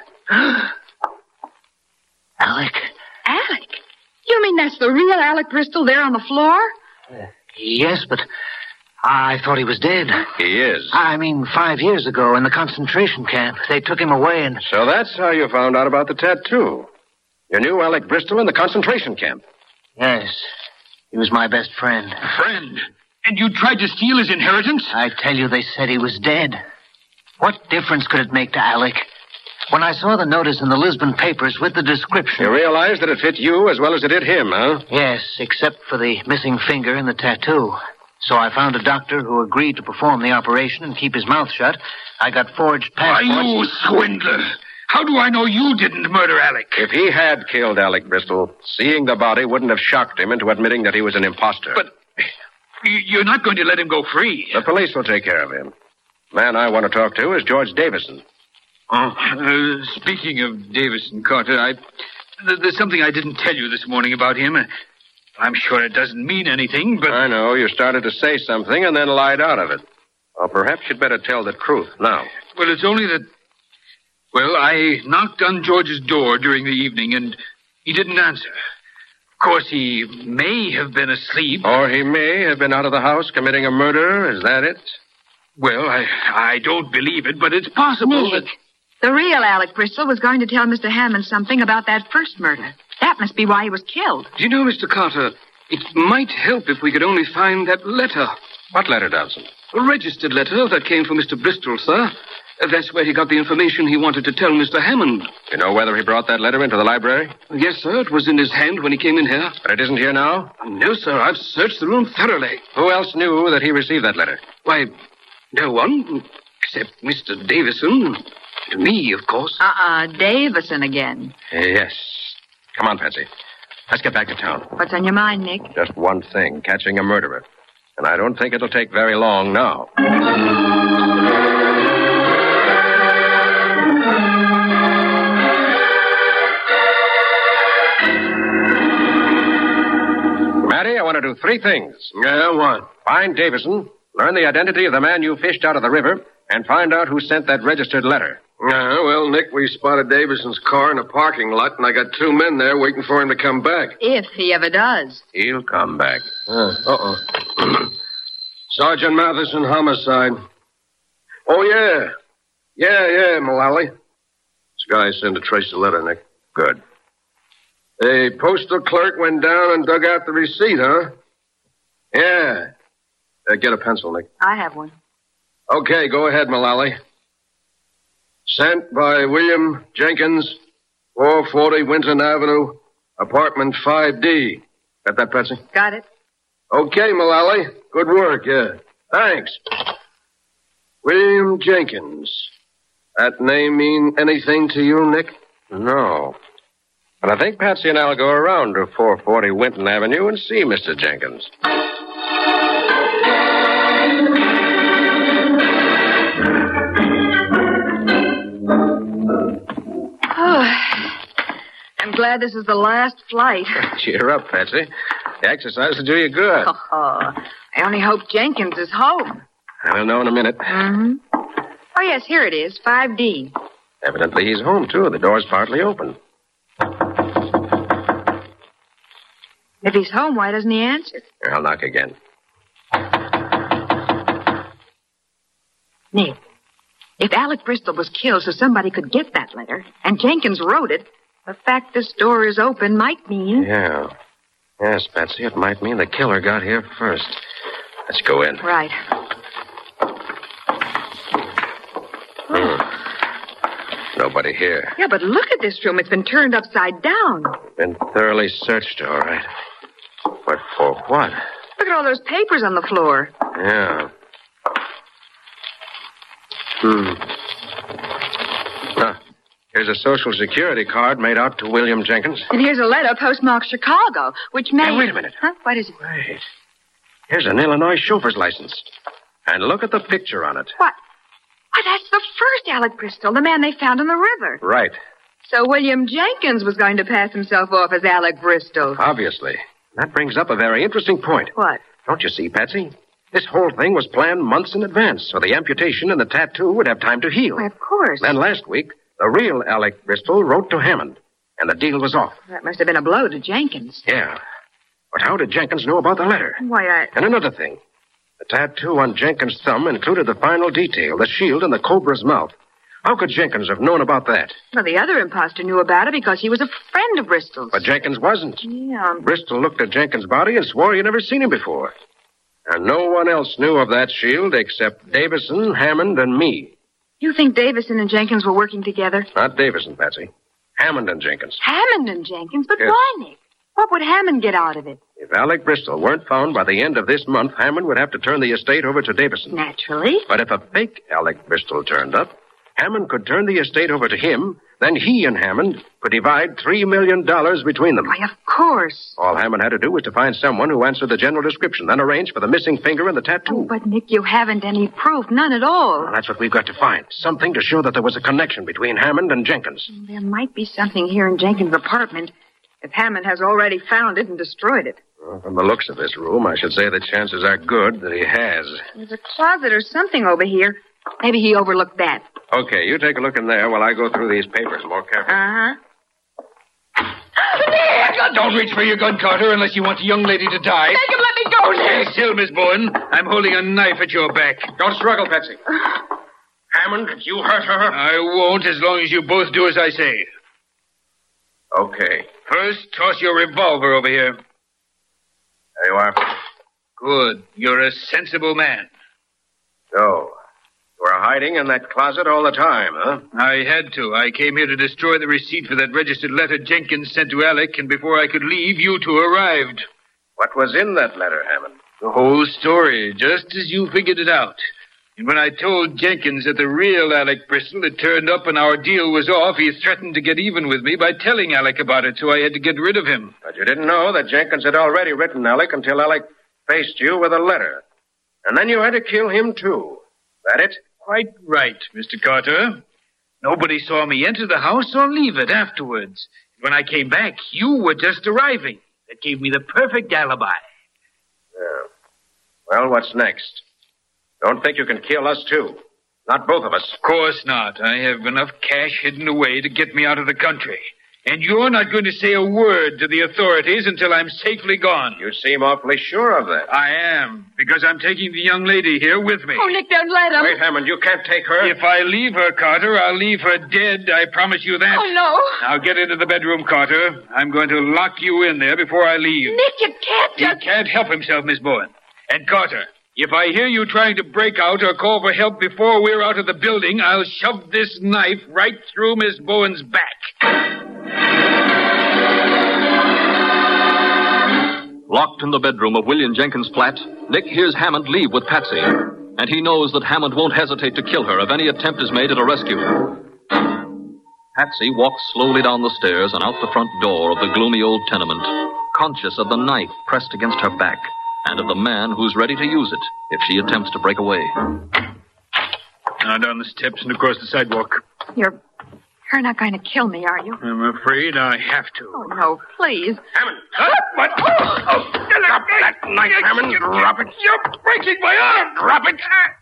Alec? Alec? You mean that's the real Alec Bristol there on the floor? Yes, but I thought he was dead. He is. I mean, 5 years ago in the concentration camp. They took him away and... So that's how you found out about the tattoo. You knew Alec Bristol in the concentration camp. Yes. He was my best friend. Friend? And you tried to steal his inheritance? I tell you, they said he was dead. What difference could it make to Alec? When I saw the notice in the Lisbon papers with the description... You realized that it fit you as well as it did him, huh? Yes, except for the missing finger and the tattoo. So I found a doctor who agreed to perform the operation and keep his mouth shut. I got forged passports... Why, you swindler! How do I know you didn't murder Alec? If he had killed Alec Bristol, seeing the body wouldn't have shocked him into admitting that he was an imposter. But you're not going to let him go free. The police will take care of him. The man I want to talk to is George Davison. Oh, speaking of Davison, Carter, there's something I didn't tell you this morning about him. I'm sure it doesn't mean anything, but... I know. You started to say something and then lied out of it. Well, perhaps you'd better tell the truth now. Well, it's only that... Well, I knocked on George's door during the evening, and he didn't answer. Of course, he may have been asleep. Or he may have been out of the house committing a murder. Is that it? Well, I don't believe it, but it's possible Nick, that... the real Alec Bristol was going to tell Mr. Hammond something about that first murder. That must be why he was killed. Do you know, Mr. Carter, it might help if we could only find that letter. What letter, Dobson? A registered letter that came from Mr. Bristol, sir. That's where he got the information he wanted to tell Mr. Hammond. You know whether he brought that letter into the library? Yes, sir. It was in his hand when he came in here. But it isn't here now? No, sir. I've searched the room thoroughly. Who else knew that he received that letter? Why, no one, except Mr. Davison. And me, of course. Davison again. Yes. Come on, Patsy. Let's get back to town. What's on your mind, Nick? Just one thing, catching a murderer. And I don't think it'll take very long now. Matty, I want to do 3 things. What? Find Davison, learn the identity of the man you fished out of the river, and find out who sent that registered letter. Well, Nick, we spotted Davison's car in a parking lot, and I got 2 men there waiting for him to come back. If he ever does. He'll come back. Uh-oh. Sergeant Matheson, homicide. Oh, yeah. Yeah, Mullally. This guy sent to trace the letter, Nick. Good. The postal clerk went down and dug out the receipt, huh? Yeah. Get a pencil, Nick. I have one. Okay, go ahead, Mullally. Sent by William Jenkins, 440 Winton Avenue, apartment 5D. Got that, Patsy? Got it. Okay, Mullally. Good work, yeah. Thanks. William Jenkins. That name mean anything to you, Nick? No. But I think Patsy and I'll go around to 440 Winton Avenue and see Mr. Jenkins. I'm glad this is the last flight. Cheer up, Patsy. The exercise will do you good. I only hope Jenkins is home. I'll know in a minute. Mm-hmm. Oh, yes, here it is, 5D. Evidently he's home, too. The door's partly open. If he's home, why doesn't he answer? Here, I'll knock again. Nick, if Alec Bristol was killed so somebody could get that letter, and Jenkins wrote it, the fact this door is open might mean... Yeah. Yes, Patsy, it might mean the killer got here first. Let's go in. Right. Nobody here. Yeah, but look at this room. It's been turned upside down. Been thoroughly searched, all right. But for what? Look at all those papers on the floor. Yeah. Here's a Social Security card made out to William Jenkins. And here's a letter postmarked Chicago, which may... Hey, wait a minute. Huh? What is it? Wait. Here's an Illinois chauffeur's license. And look at the picture on it. What? Why, that's the first Alec Bristol, the man they found in the river. Right. So William Jenkins was going to pass himself off as Alec Bristol. Obviously. That brings up a very interesting point. What? Don't you see, Patsy? This whole thing was planned months in advance, so the amputation and the tattoo would have time to heal. Why, of course. Then last week, the real Alec Bristol wrote to Hammond, and the deal was off. That must have been a blow to Jenkins. Yeah. But how did Jenkins know about the letter? Why, And another thing. The tattoo on Jenkins' thumb included the final detail, the shield and the cobra's mouth. How could Jenkins have known about that? Well, the other imposter knew about it because he was a friend of Bristol's. But Jenkins wasn't. Yeah. Bristol looked at Jenkins' body and swore he had never seen him before. And no one else knew of that shield except Davison, Hammond, and me. You think Davison and Jenkins were working together? Not Davison, Patsy. Hammond and Jenkins. Hammond and Jenkins? But Yes. why, Nick? What would Hammond get out of it? If Alec Bristol weren't found by the end of this month, Hammond would have to turn the estate over to Davison. Naturally. But if a fake Alec Bristol turned up, Hammond could turn the estate over to him, then he and Hammond could divide $3 million between them. Why, of course. All Hammond had to do was to find someone who answered the general description, then arrange for the missing finger and the tattoo. Oh, but, Nick, you haven't any proof. None at all. Well, that's what we've got to find. Something to show that there was a connection between Hammond and Jenkins. There might be something here in Jenkins' apartment if Hammond has already found it and destroyed it. Well, from the looks of this room, I should say the chances are good that he has. There's a closet or something over here. Maybe he overlooked that. Okay, you take a look in there while I go through these papers more carefully. Uh-huh. Don't reach for your gun, Carter, unless you want the young lady to die. Make him let me go, Nick! Stay still, Miss Bowen. I'm holding a knife at your back. Don't struggle, Patsy. Hammond, you hurt her? I won't as long as you both do as I say. Okay. First, toss your revolver over here. There you are. Good. You're a sensible man. So, you were hiding in that closet all the time, huh? I had to. I came here to destroy the receipt for that registered letter Jenkins sent to Alec, and before I could leave, you two arrived. What was in that letter, Hammond? The whole story, just as you figured it out. And when I told Jenkins that the real Alec Bristol had turned up and our deal was off, he threatened to get even with me by telling Alec about it, so I had to get rid of him. But you didn't know that Jenkins had already written Alec until Alec faced you with a letter. And then you had to kill him, too. That it? Quite right, Mr. Carter. Nobody saw me enter the house or leave it afterwards. When I came back, you were just arriving. That gave me the perfect alibi. Yeah. Well, what's next? Don't think you can kill us, too. Not both of us. Of course not. I have enough cash hidden away to get me out of the country. And you're not going to say a word to the authorities until I'm safely gone. You seem awfully sure of that. I am, because I'm taking the young lady here with me. Oh, Nick, don't let him. Wait, Hammond, you can't take her. If I leave her, Carter, I'll leave her dead. I promise you that. Oh, no. Now get into the bedroom, Carter. I'm going to lock you in there before I leave. Nick, you can't just... He can't help himself, Miss Bowen. And Carter, if I hear you trying to break out or call for help before we're out of the building, I'll shove this knife right through Miss Bowen's back. Locked in the bedroom of William Jenkins' flat, Nick hears Hammond leave with Patsy, and he knows that Hammond won't hesitate to kill her if any attempt is made at a rescue. Patsy walks slowly down the stairs and out the front door of the gloomy old tenement, conscious of the knife pressed against her back and of the man who's ready to use it if she attempts to break away. Now down the steps and across the sidewalk. You're not going to kill me, are you? I'm afraid I have to. Oh, no, please. Hammond! What? Oh, drop that knife, Hammond. Drop it. You're breaking my arm. Drop it.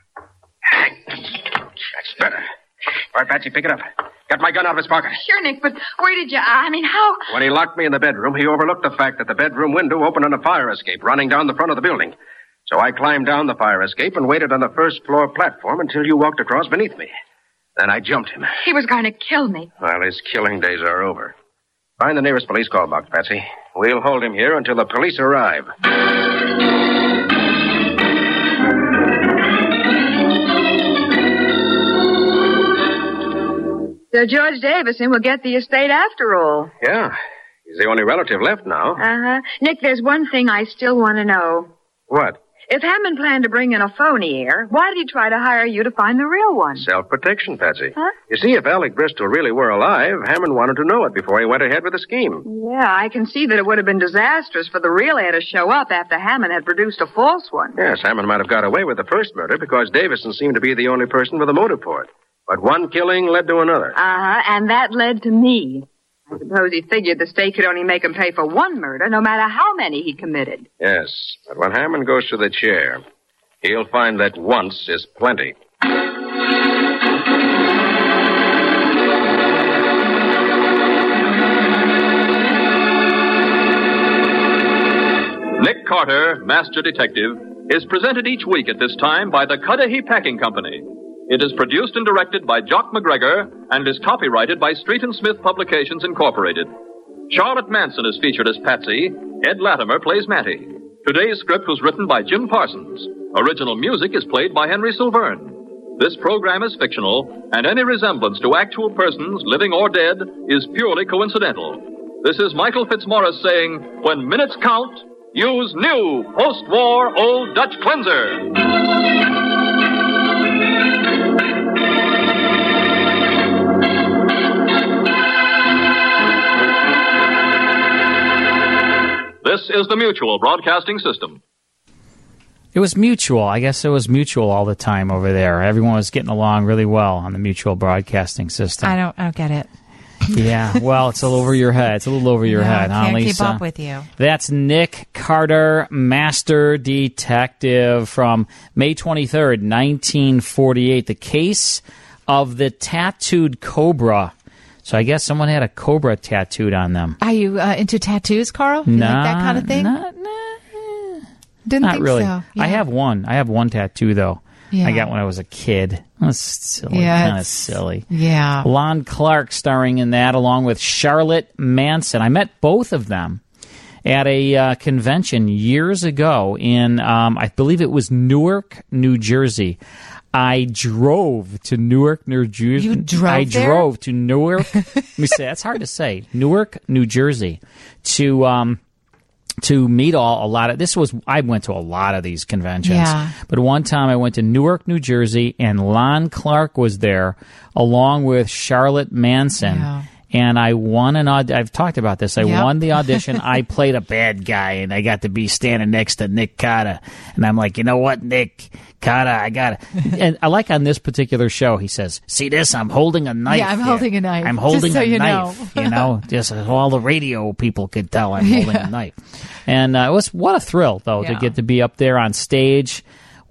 That's better. All right, Patsy, pick it up. Got my gun out of his pocket. Sure, Nick, but where did you... I mean, how... When he locked me in the bedroom, he overlooked the fact that the bedroom window opened on a fire escape running down the front of the building. So I climbed down the fire escape and waited on the first floor platform until you walked across beneath me. Then I jumped him. He was going to kill me. Well, his killing days are over. Find the nearest police call box, Patsy. We'll hold him here until the police arrive. So George Davison will get the estate after all. Yeah. He's the only relative left now. Uh-huh. Nick, there's one thing I still want to know. What? If Hammond planned to bring in a phony heir, why did he try to hire you to find the real one? Self-protection, Patsy. Huh? You see, if Alec Bristol really were alive, Hammond wanted to know it before he went ahead with the scheme. Yeah, I can see that it would have been disastrous for the real heir to show up after Hammond had produced a false one. Yes, Hammond might have got away with the first murder because Davison seemed to be the only person with a motive for it. But one killing led to another. Uh-huh, and that led to me. I suppose he figured the state could only make him pay for one murder, no matter how many he committed. Yes, but when Hammond goes to the chair, he'll find that once is plenty. Nick Carter, Master Detective, is presented each week at this time by the Cudahy Packing Company. It is produced and directed by Jock McGregor and is copyrighted by Street and Smith Publications, Incorporated. Charlotte Manson is featured as Patsy. Ed Latimer plays Matty. Today's script was written by Jim Parsons. Original music is played by Henry Silverne. This program is fictional, and any resemblance to actual persons, living or dead, is purely coincidental. This is Michael Fitzmaurice saying, when minutes count, use new post-war Old Dutch Cleanser. This is the Mutual Broadcasting System. It was mutual. I guess it was mutual all the time over there. Everyone was getting along really well on the Mutual Broadcasting System. I don't get it. Yeah, well, it's a little over your head. It's a little over your head, huh, can't Lisa? Keep up with you. That's Nick Carter, Master Detective, from May 23rd, 1948. The case of the tattooed cobra. So I guess someone had a cobra tattooed on them. Are you into tattoos, Carl? You like that kind of thing? Didn't Not think really. so. Yeah. I have one tattoo, though. Yeah. I got when I was a kid. That's silly. Yeah, Kind of silly. Yeah. Lon Clark starring in that, along with Charlotte Manson. I met both of them at a convention years ago in, I believe it was Newark, New Jersey. I drove to Newark, New Jersey. You drove I there? drove to Newark. Let me say, that's hard to say. Newark, New Jersey, to meet a lot of. I went to a lot of these conventions. Yeah. But one time I went to Newark, New Jersey, and Lon Clark was there, along with Charlotte Manson. Yeah. And I won an audition. I've talked about this. I Yep. won the audition. I played a bad guy, and I got to be standing next to Nick Carter. And I'm like, you know what, Nick Carter, I got it. And I like on this particular show, he says, see this? I'm holding a knife. Yeah, I'm here. holding a knife. I'm holding Just so a you knife. know. You know, just so all the radio people could tell I'm holding a knife. And it was what a thrill, though, to Yeah. get to be up there on stage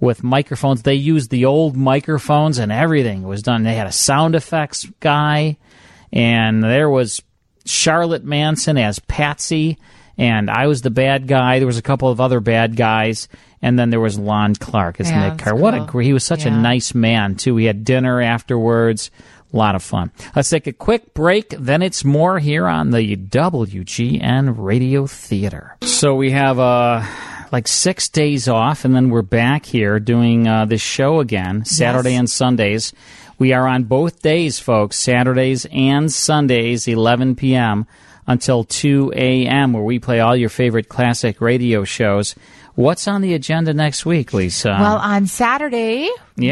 with microphones. They used the old microphones and everything was done. They had a sound effects guy, and there was Charlotte Manson as Patsy, and I was the bad guy. There was a couple of other bad guys, and then there was Lon Clark as Nick Carter. What a great! He was such a nice man too. We had dinner afterwards. A lot of fun. Let's take a quick break. Then it's more here on the WGN Radio Theater. So we have like 6 days off, and then we're back here doing this show again, Saturday and Sundays. We are on both days, folks, Saturdays and Sundays, 11 p.m. until 2 a.m., where we play all your favorite classic radio shows. What's on the agenda next week, Lisa? Well, on Saturday, we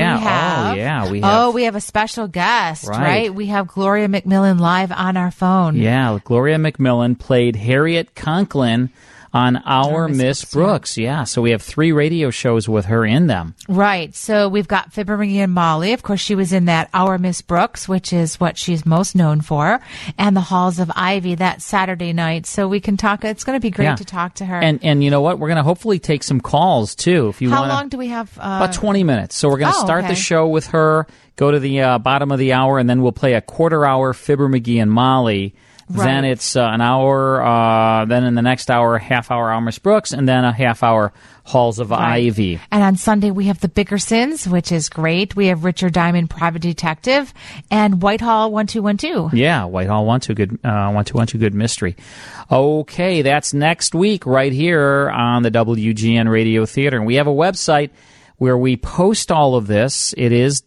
have a special guest, right? We have Gloria McMillan live on our phone. Yeah, Gloria McMillan played Harriet Conklin on Our Miss Brooks. Yeah, so we have 3 radio shows with her in them. Right. So we've got Fibber McGee and Molly. Of course, she was in that Our Miss Brooks, which is what she's most known for, and the Halls of Ivy that Saturday night. So we can talk. It's going to be great to talk to her. And you know what? We're going to hopefully take some calls, too. If you How long do we have? About 20 minutes. So we're going to start the show with her, go to the bottom of the hour, and then we'll play a quarter-hour Fibber McGee and Molly. Right. Then it's an hour, then in the next hour, half-hour Our Miss Brooks, and then a half-hour Halls of Ivy. And on Sunday, we have The Bickersons, which is great. We have Richard Diamond, Private Detective, and Whitehall 1212. Yeah, Whitehall 1212, good mystery. Okay, that's next week right here on the WGN Radio Theater. And we have a website where we post all of this. It is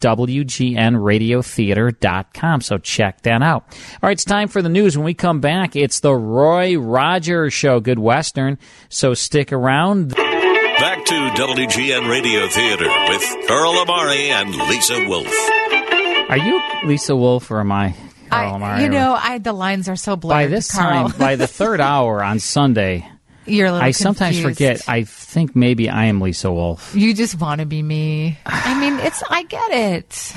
WGNradiotheater.com, so check that out. All right, it's time for the news. When we come back, it's the Roy Rogers Show, Good Western, so stick around. Back to WGN Radio Theater with Earl Amari and Lisa Wolf. Are you Lisa Wolf or am I Carl Amari? The lines are so blurred. By this time, by the third hour on Sunday, you're a little confused. Sometimes forget. I think maybe I am Lisa Wolf. You just want to be me. I mean, I get it.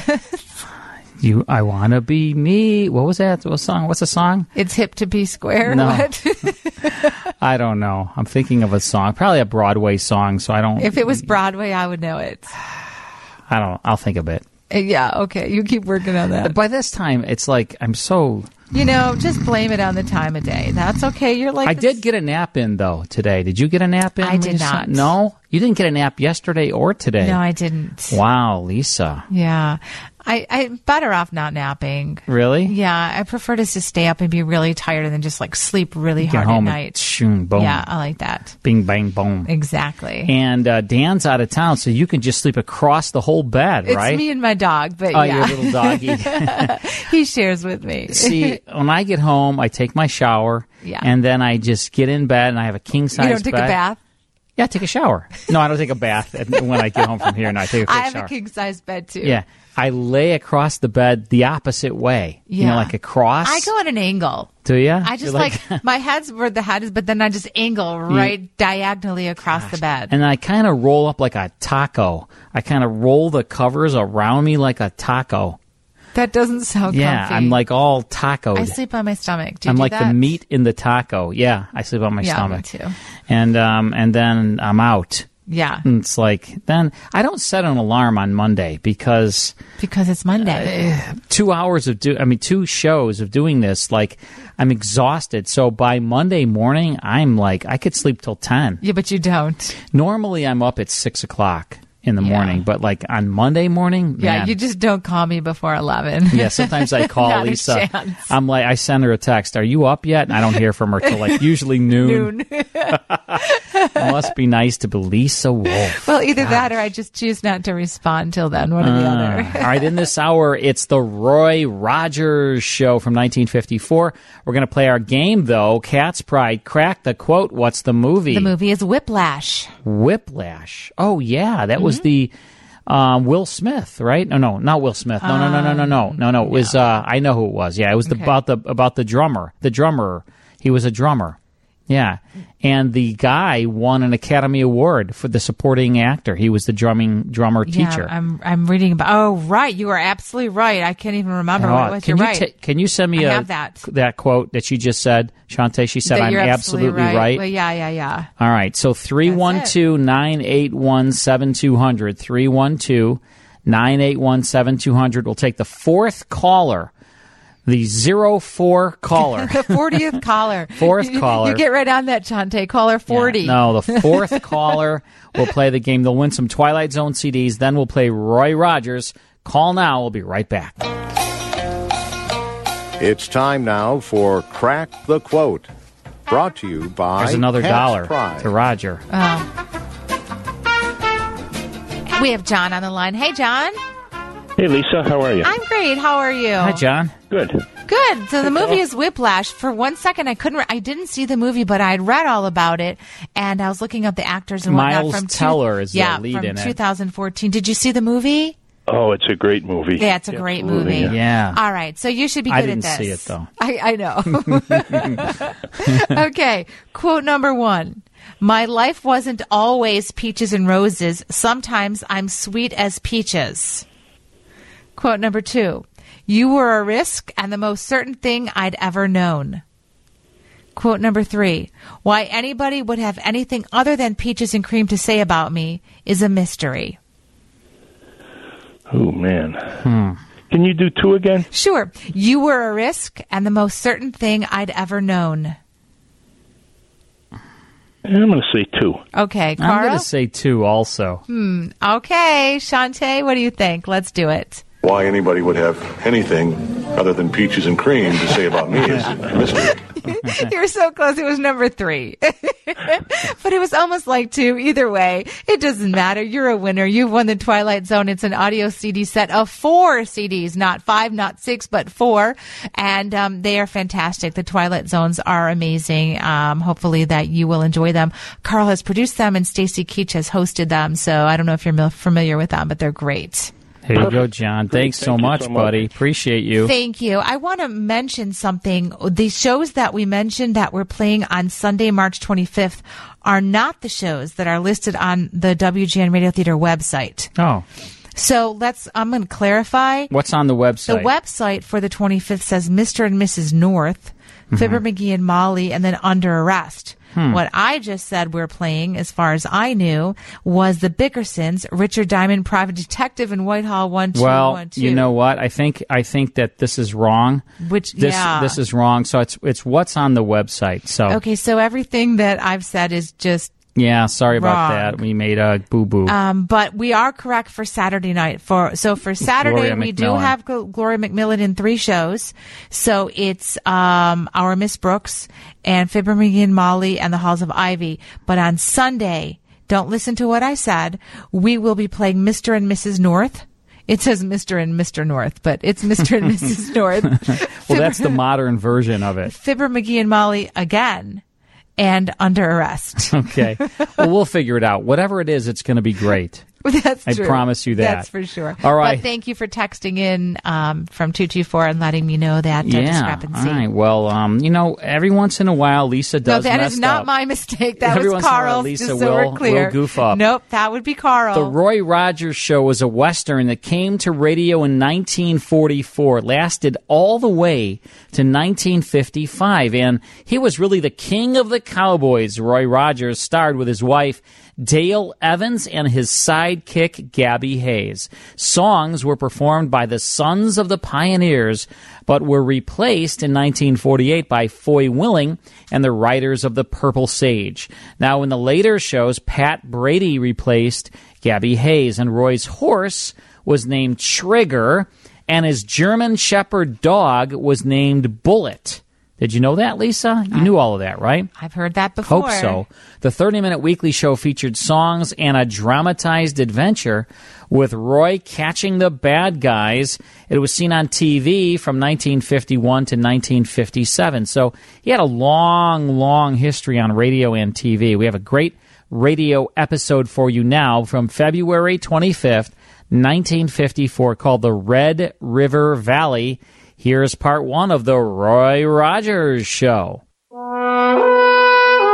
I want to be me. What was that? What song? What's the song? It's Hip to Be Square. No. What? I don't know. I'm thinking of a song. Probably a Broadway song, so I don't... If it was Broadway, I would know it. I'll think of it. Yeah, okay. You keep working on that. But by this time, it's like I'm so... just blame it on the time of day. That's okay. You're like... I did get a nap in, though, today. Did you get a nap in? I did not. No? You didn't get a nap yesterday or today? No, I didn't. Wow, Lisa. Yeah. I'm better off not napping. Really? Yeah, I prefer to just stay up and be really tired and then just sleep really hard at night. Boom. Yeah, I like that. Bing, bang, boom. Exactly. And Dan's out of town, so you can just sleep across the whole bed, right? It's me and my dog, but your little doggy. He shares with me. See, when I get home, I take my shower, and then I just get in bed, and I have a king-size bed. You don't take a bath? Yeah, I take a shower. No, I don't take a bath when I get home from here. No, I take a quick shower. I have a king-size bed, too. Yeah. I lay across the bed the opposite way. Yeah. Like a cross. I go at an angle. Do you? I just my head's where the head is, but then I just angle diagonally across the bed. And I kind of roll up like a taco. I kind of roll the covers around me like a taco. That doesn't sound comfy. Yeah, I'm like all tacoed. I sleep on my stomach. Do you I'm do like that? the meat in the taco. Yeah, I sleep on my stomach. Me too. And then I'm out. Yeah. And it's like, then I don't set an alarm on Monday because it's Monday. 2 hours of 2 shows of doing this, like I'm exhausted. So by Monday morning, I'm like, I could sleep till 10. Yeah, but you don't. Normally I'm up at 6 o'clock in the morning, but like on Monday morning, you just don't call me before 11. Yeah, sometimes I call Not Lisa. A chance. I'm like, I send her a text. Are you up yet? And I don't hear from her till like usually noon. It must be nice to be Lisa Wolf. Well, either that or I just choose not to respond till then. One or the other. All right, in this hour, it's the Roy Rogers Show from 1954. We're going to play our game, though. Cat's Pride. Crack the quote. What's the movie? The movie is Whiplash. Whiplash. Oh, yeah. That was the Will Smith, right? No, not Will Smith. No. It was I know who it was. Yeah, it was about the drummer. The drummer. He was a drummer. Yeah. And the guy won an Academy Award for the supporting actor. He was the drummer teacher. Yeah, I'm reading about. Oh, right. You are absolutely right. I can't even remember what it was. You're right. Can you send me that quote that she just said, Shantae? She said, I'm absolutely right. Well, yeah. All right. So 312-981-7200. 312-981-7200. We'll take the fourth caller. The 04 caller. The 40th caller. Fourth caller. You get right on that, Shantae. Caller 40. Yeah, no, the fourth caller will play the game. They'll win some Twilight Zone CDs. Then we'll play Roy Rogers. Call now. We'll be right back. It's time now for Crack the Quote. Brought to you by There's another Cat's $1 Pride. to Roger. We have John on the line. Hey, John. Hey, Lisa, how are you? I'm great. How are you? Hi, John. Good. Good. So the movie is Whiplash. For 1 second, I didn't see the movie, but I had read all about it, and I was looking up the actors and whatnot. Miles Teller is the lead in it. from 2014. Did you see the movie? Oh, it's a great movie. Yeah, it's a great movie. Yeah. All right, so you should be good at this. I didn't see it, though. I know. Okay, quote number 1. My life wasn't always peaches and roses. Sometimes I'm sweet as peaches. Quote number 2. You were a risk and the most certain thing I'd ever known. Quote number 3. Why anybody would have anything other than peaches and cream to say about me is a mystery. Oh, man. Can you do 2 again? Sure. You were a risk and the most certain thing I'd ever known. I'm going to say 2. Okay, Carl? I'm going to say 2 also. Okay, Shantae, what do you think? Let's do it. Why anybody would have anything other than peaches and cream to say about me is a mystery. You're so close. It was number 3. But it was almost like 2. Either way, it doesn't matter. You're a winner. You've won the Twilight Zone. It's an audio CD set of 4 CDs, not 5, not 6, but 4. And they are fantastic. The Twilight Zones are amazing. Hopefully that you will enjoy them. Carl has produced them and Stacy Keach has hosted them. So I don't know if you're familiar with them, but they're great. Here you go, John. Thanks so much, buddy. Appreciate you. Thank you. I want to mention something. The shows that we mentioned that we're playing on Sunday, March 25th are not the shows that are listed on the WGN Radio Theater website. Oh. So I'm going to clarify. What's on the website? The website for the 25th says Mr. and Mrs. North, Fibber, McGee, and Molly, and then Under Arrest. What I just said we're playing, as far as I knew, was the Bickersons, Richard Diamond, Private Detective in Whitehall 1212. Well, you know what? I think that this is wrong. This is wrong. So it's what's on the website. So okay, so everything that I've said is just yeah. Sorry about wrong. that. We made a boo boo. But we are correct for Saturday night. For Saturday, we do have Gloria McMillan in 3 shows. So it's Our Miss Brooks and Fibber, McGee, and Molly and the Halls of Ivy. But on Sunday, don't listen to what I said. We will be playing Mr. and Mrs. North. It says Mr. and Mr. North, but it's Mr. and Mrs. North. Well, that's the modern version of it. Fibber, McGee, and Molly again. And Under Arrest. Okay. Well, we'll figure it out. Whatever it is, it's going to be great. That's true. I promise you that. That's for sure. All right. But thank you for texting in from 224 and letting me know that discrepancy. All right. Well, every once in a while, Lisa does No, that mess is not up. my mistake. That every was Carl's, Lisa just so we're clear. will goof up. Nope, that would be Carl. The Roy Rogers Show was a Western that came to radio in 1944. It lasted all the way to 1955. And he was really the king of the cowboys. Roy Rogers starred with his wife, Dale Evans, and his sidekick, Gabby Hayes. Songs were performed by the Sons of the Pioneers, but were replaced in 1948 by Foy Willing and the Riders of the Purple Sage. Now, in the later shows, Pat Brady replaced Gabby Hayes, and Roy's horse was named Trigger, and his German Shepherd dog was named Bullet. Did you know that, Lisa? You knew all of that, right? I've heard that before. Hope so. The 30-minute weekly show featured songs and a dramatized adventure with Roy catching the bad guys. It was seen on TV from 1951 to 1957. So he had a long, long history on radio and TV. We have a great radio episode for you now from February 25th, 1954, called The Red River Valley. Here's part 1 of the Roy Rogers Show.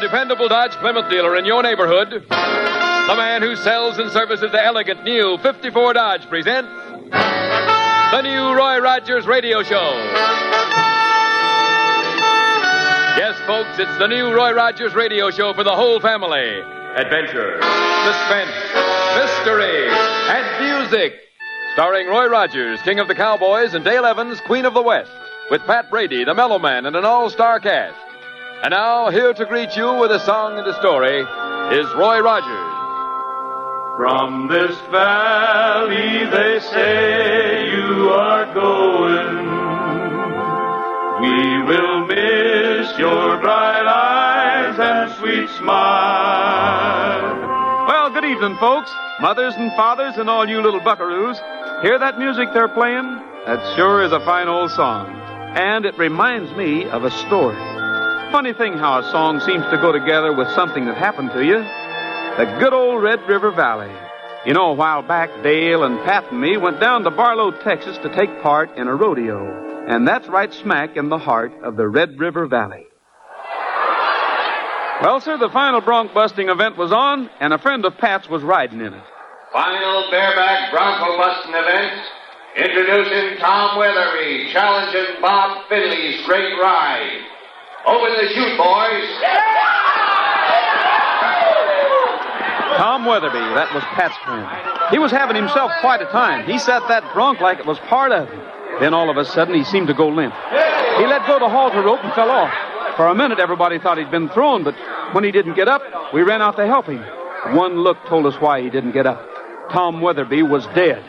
dependable Dodge Plymouth dealer in your neighborhood, the man who sells and services the elegant new 54 Dodge presents the new Roy Rogers Radio Show. Yes, folks, it's the new Roy Rogers Radio Show for the whole family. Adventure, suspense, mystery, and music. Starring Roy Rogers, King of the Cowboys, and Dale Evans, Queen of the West, with Pat Brady, the Mellow Man, and an all-star cast. And now, here to greet you with a song and a story is Roy Rogers. From this valley they say you are going. We will miss your bright eyes and sweet smile. Well, good evening, folks. Mothers and fathers and all you little buckaroos. Hear that music they're playing? That sure is a fine old song. And it reminds me of a story. Funny thing how a song seems to go together with something that happened to you. The good old Red River Valley. You know, a while back, Dale and Pat and me went down to Barlow, Texas to take part in a rodeo. And that's right smack in the heart of the Red River Valley. Well, sir, the final bronc-busting event was on, and a friend of Pat's was riding in it. Final bareback bronco-busting event. Introducing Tom Weatherby, challenging Bob Finley's great ride. Open the chute, boys. Tom Weatherby, that was Pat's friend. He was having himself quite a time. He set that bronc like it was part of him. Then all of a sudden, he seemed to go limp. He let go the halter rope and fell off. For a minute, everybody thought he'd been thrown, but when he didn't get up, we ran out to help him. One look told us why he didn't get up. Tom Weatherby was dead.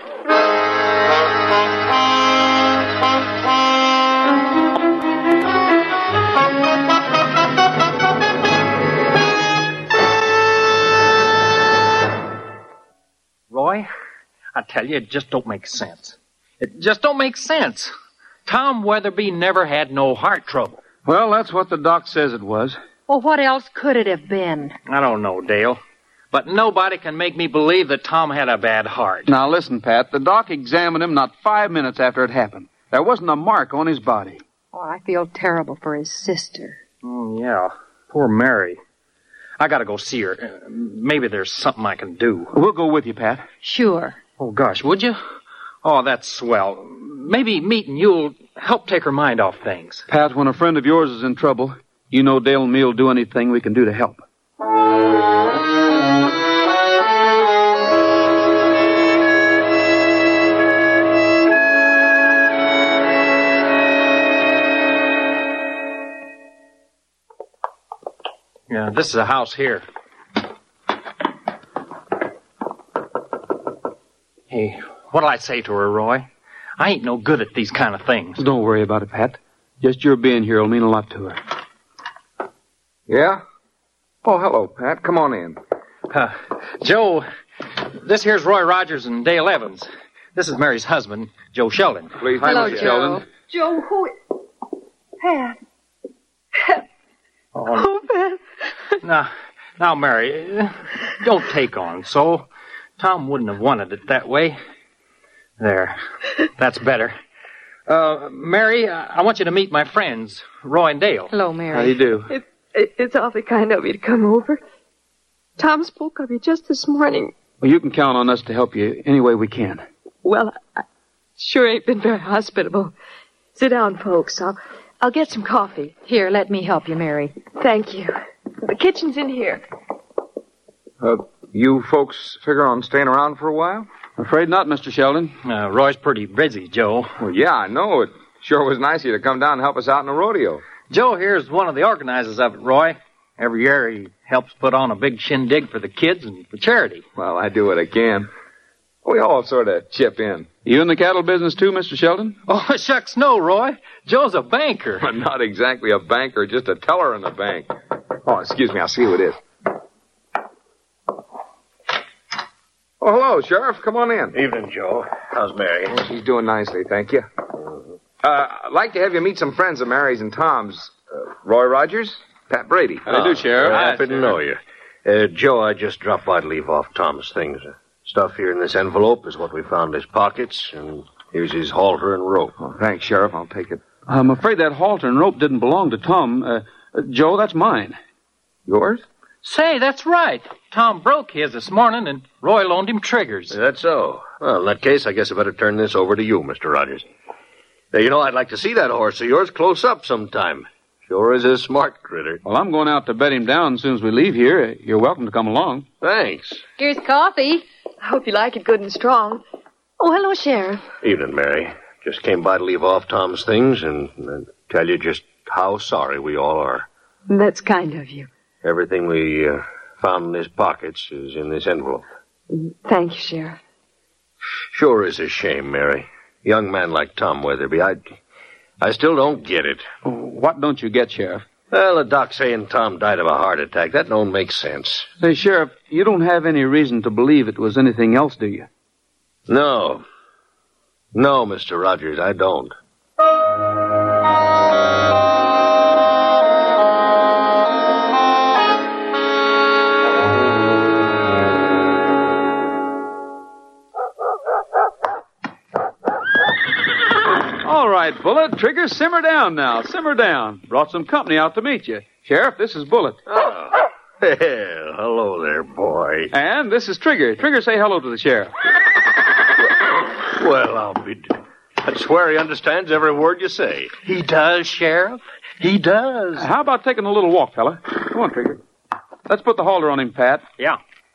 Roy, I tell you, it just don't make sense. It just don't make sense. Tom Weatherby never had no heart trouble. Well, that's what the doc says it was. Well, what else could it have been? I don't know, Dale. But nobody can make me believe that Tom had a bad heart. Now, listen, Pat. The doc examined him not 5 minutes after it happened. There wasn't a mark on his body. Oh, I feel terrible for his sister. Oh, yeah. Poor Mary. I gotta go see her. Maybe there's something I can do. We'll go with you, Pat. Sure. Oh, gosh, would you? Oh, that's swell. Maybe meeting you'll help take her mind off things. Pat, when a friend of yours is in trouble, you know Dale and me will do anything we can do to help. Yeah, this is a house here. Hey, what'll I say to her, Roy? I ain't no good at these kind of things. Don't worry about it, Pat. Just your being here will mean a lot to her. Yeah? Oh, hello, Pat. Come on in. Joe, this here's Roy Rogers and Dale Evans. This is Mary's husband, Joe Sheldon. Please, hello, Mr. Joe. Sheldon. Joe, who... Pat. Oh, Pat. Now, Mary, don't take on so. Tom wouldn't have wanted it that way. There. That's better. Mary, I want you to meet my friends, Roy and Dale. Hello, Mary. How do you do? It's awfully kind of you to come over. Tom spoke of you just this morning. Well, you can count on us to help you any way we can. Well, I sure ain't been very hospitable. Sit down, folks. I'll get some coffee. Here, let me help you, Mary. Thank you. The kitchen's in here. You folks figure on staying around for a while? Afraid not, Mr. Sheldon. Roy's pretty busy, Joe. Well, yeah, I know. It sure was nice of you to come down and help us out in the rodeo. Joe here's one of the organizers of it, Roy. Every year he helps put on a big shindig for the kids and for charity. Well, I do what I can. We all sort of chip in. You in the cattle business too, Mr. Sheldon? Oh, shucks no, Roy. Joe's a banker. But not exactly a banker, just a teller in the bank. Oh, excuse me, I'll see who it is. Oh, hello, Sheriff. Come on in. Evening, Joe. How's Mary? Oh, she's doing nicely, thank you. I'd like to have you meet some friends of Mary's and Tom's. Roy Rogers, Pat Brady. How do you do, Sheriff? Happy to know you. Joe, I just dropped by to leave off Tom's things. Stuff here in this envelope is what we found in his pockets, and here's his halter and rope. Oh, thanks, Sheriff. I'll take it. I'm afraid that halter and rope didn't belong to Tom. Joe, that's mine. Yours? Say, that's right. Tom broke his this morning, and Roy loaned him triggers. That's so. Well, in that case, I guess I better turn this over to you, Mr. Rogers. Hey, I'd like to see that horse of yours close up sometime. Sure is a smart critter. Well, I'm going out to bed him down as soon as we leave here. You're welcome to come along. Thanks. Here's coffee. I hope you like it good and strong. Oh, hello, Sheriff. Evening, Mary. Just came by to leave off Tom's things and tell you just how sorry we all are. That's kind of you. Everything we found in his pockets is in this envelope. Thank you, Sheriff. Sure is a shame, Mary. A young man like Tom Weatherby, I still don't get it. What don't you get, Sheriff? Well, the doc saying Tom died of a heart attack, that don't make sense. Say, Sheriff, you don't have any reason to believe it was anything else, do you? No. No, Mr. Rogers, I don't. All right, Bullet. Trigger, simmer down now. Simmer down. Brought some company out to meet you. Sheriff, this is Bullet. Oh. Well, hello there, boy. And this is Trigger. Trigger, say hello to the sheriff. Well, I'll be... I swear he understands every word you say. He does, Sheriff. He does. How about taking a little walk, fella? Come on, Trigger. Let's put the halter on him, Pat. Yeah.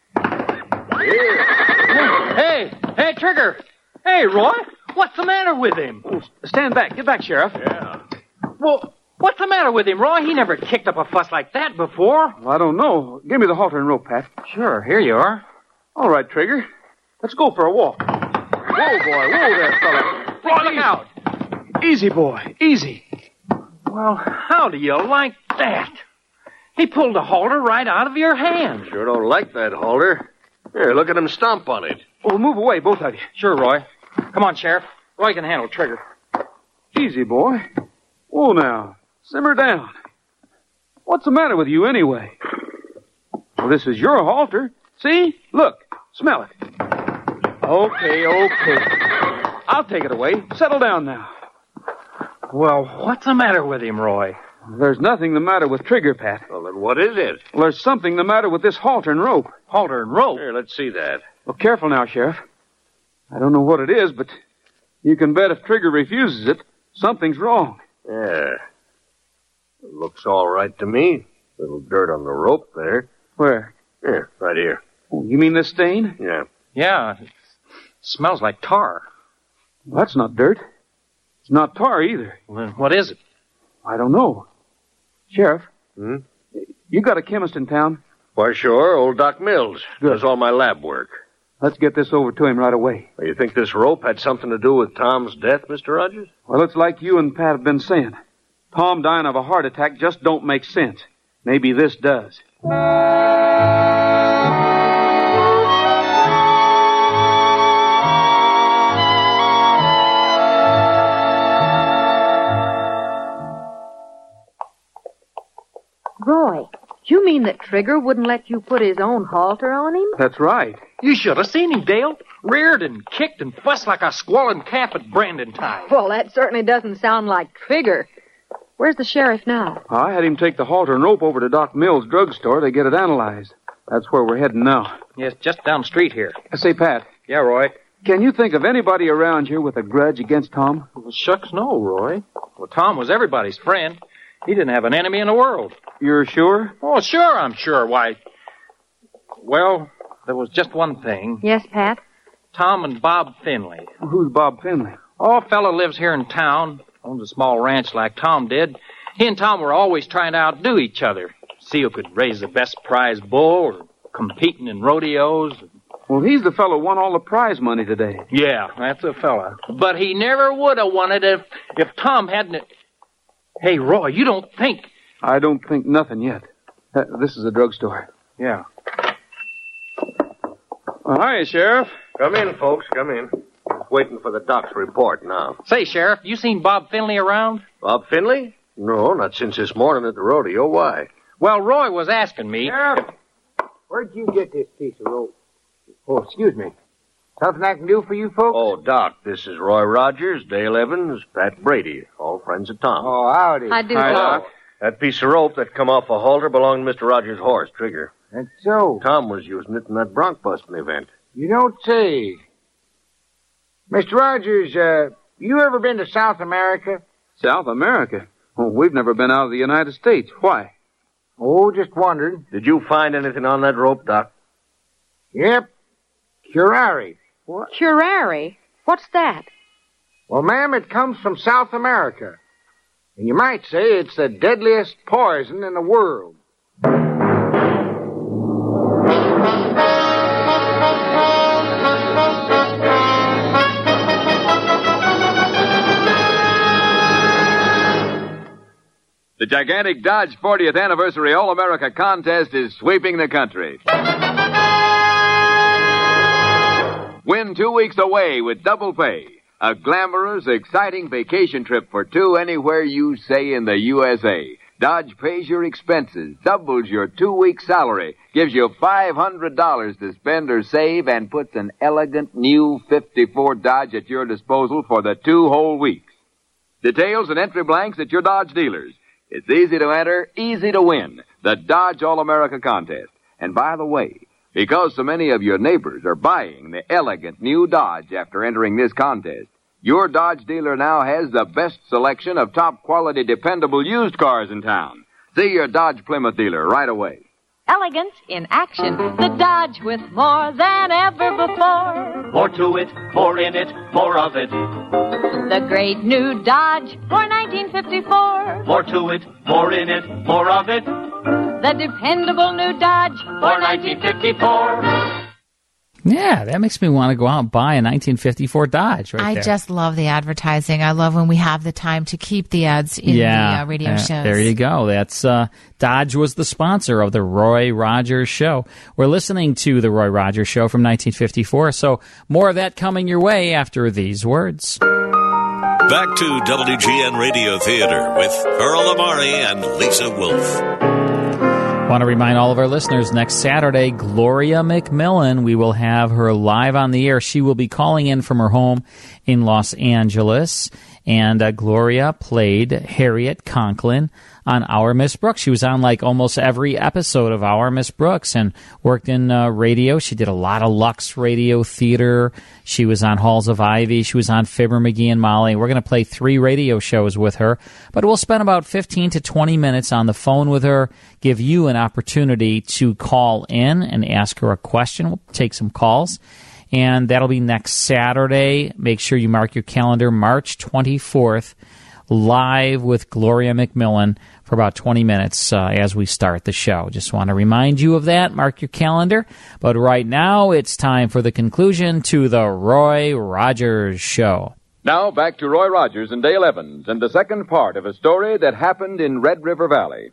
Hey, Trigger. Hey, Roy. What's the matter with him? Oh, stand back. Get back, Sheriff. Yeah. Well, what's the matter with him, Roy? He never kicked up a fuss like that before. Well, I don't know. Give me the halter and rope, Pat. Sure, here you are. All right, Trigger. Let's go for a walk. Whoa, boy. Whoa there, fella. Roy, look out. Easy, boy. Easy. Well, how do you like that? He pulled the halter right out of your hand. Sure don't like that halter. Here, look at him stomp on it. Oh, move away, both of you. Sure, Roy. Come on, Sheriff. Roy can handle Trigger. Easy, boy. Whoa, now. Simmer down. What's the matter with you, anyway? Well, this is your halter. See? Look. Smell it. Okay. I'll take it away. Settle down now. Well, what's the matter with him, Roy? There's nothing the matter with Trigger, Pat. Well, then what is it? Well, there's something the matter with this halter and rope. Halter and rope? Here, let's see that. Well, careful now, Sheriff. I don't know what it is, but you can bet if Trigger refuses it, something's wrong. Yeah. It looks all right to me. Little dirt on the rope there. Where? Here, right here. Oh, you mean this stain? Yeah. Yeah, it smells like tar. Well, that's not dirt. It's not tar either. Well, what is it? I don't know. Sheriff? You got a chemist in town? Why, sure. Old Doc Mills. Good. Does all my lab work. Let's get this over to him right away. Well, you think this rope had something to do with Tom's death, Mr. Rogers? Well, it's like you and Pat have been saying. Tom dying of a heart attack just don't make sense. Maybe this does. Roy, you mean that Trigger wouldn't let you put his own halter on him? That's right. You should have seen him, Dale. Reared and kicked and fussed like a squalling calf at branding time. Well, that certainly doesn't sound like Trigger. Where's the sheriff now? I had him take the halter and rope over to Doc Mills' drugstore to get it analyzed. That's where we're heading now. Yes, just down the street here. Say, Pat. Yeah, Roy. Can you think of anybody around here with a grudge against Tom? Well, shucks no, Roy. Well, Tom was everybody's friend. He didn't have an enemy in the world. You're sure? Oh, sure, I'm sure. Why, well, there was just one thing. Yes, Pat? Tom and Bob Finley. Who's Bob Finley? Oh, a fellow lives here in town. Owns a small ranch like Tom did. He and Tom were always trying to outdo each other. See who could raise the best prize bull or competing in rodeos. Well, he's the fellow who won all the prize money today. Yeah, that's the fella. But he never would have won it if Tom hadn't... Hey, Roy, you don't think... I don't think nothing yet. This is a drugstore. Yeah. Hi, Sheriff. Come in, folks, come in. Waiting for the doc's report now. Say, Sheriff, you seen Bob Finley around? Bob Finley? No, not since this morning at the rodeo. Why? Well, Roy was asking me... Sheriff, where'd you get this piece of rope? Oh, excuse me. Something I can do for you folks? Oh, Doc, this is Roy Rogers, Dale Evans, Pat Brady, all friends of Tom. Oh, howdy. I do. Hi, Doc. That piece of rope that come off a halter belonged to Mr. Rogers' horse, Trigger. That's so. Tom was using it in that bronc busting event. You don't say. Mr. Rogers, you ever been to South America? South America? Oh, we've never been out of the United States. Why? Oh, just wondered. Did you find anything on that rope, Doc? Yep. Curare. What? Curare? What's that? Well, ma'am, it comes from South America. And you might say it's the deadliest poison in the world. The gigantic Dodge 40th Anniversary All-America Contest is sweeping the country. Win 2 weeks away with double pay. A glamorous, exciting vacation trip for two anywhere you say in the USA. Dodge pays your expenses, doubles your 2-week salary, gives you $500 to spend or save, and puts an elegant new 54 Dodge at your disposal for the 2 whole weeks. Details and entry blanks at your Dodge dealers. It's easy to enter, easy to win. The Dodge All-America Contest. And by the way, because so many of your neighbors are buying the elegant new Dodge after entering this contest, your Dodge dealer now has the best selection of top-quality, dependable used cars in town. See your Dodge Plymouth dealer right away. Elegance in action. The Dodge with more than ever before. More to it, more in it, more of it. The great new Dodge for 1954. More to it, more in it, more of it. The dependable new Dodge for 1954. Yeah, that makes me want to go out and buy a 1954 Dodge right there. I just love the advertising. I love when we have the time to keep the ads in the radio shows. There you go. That's Dodge was the sponsor of the Roy Rogers Show. We're listening to the Roy Rogers Show from 1954, so more of that coming your way after these words. Back to WGN Radio Theater with Earl Amari and Lisa Wolf. I want to remind all of our listeners, next Saturday, Gloria McMillan, we will have her live on the air. She will be calling in from her home in Los Angeles, and Gloria played Harriet Conklin on Our Miss Brooks. She was on like almost every episode of Our Miss Brooks and worked in radio. She did a lot of Lux Radio Theater. She was on Halls of Ivy. She was on Fibber, McGee, and Molly. We're going to play 3 radio shows with her, but we'll spend about 15 to 20 minutes on the phone with her, give you an opportunity to call in and ask her a question. We'll take some calls, and that'll be next Saturday. Make sure you mark your calendar, March 24th, live with Gloria McMillan for about 20 minutes as we start the show. Just want to remind you of that. Mark your calendar. But right now, it's time for the conclusion to the Roy Rogers Show. Now back to Roy Rogers and Dale Evans and the second part of a story that happened in Red River Valley.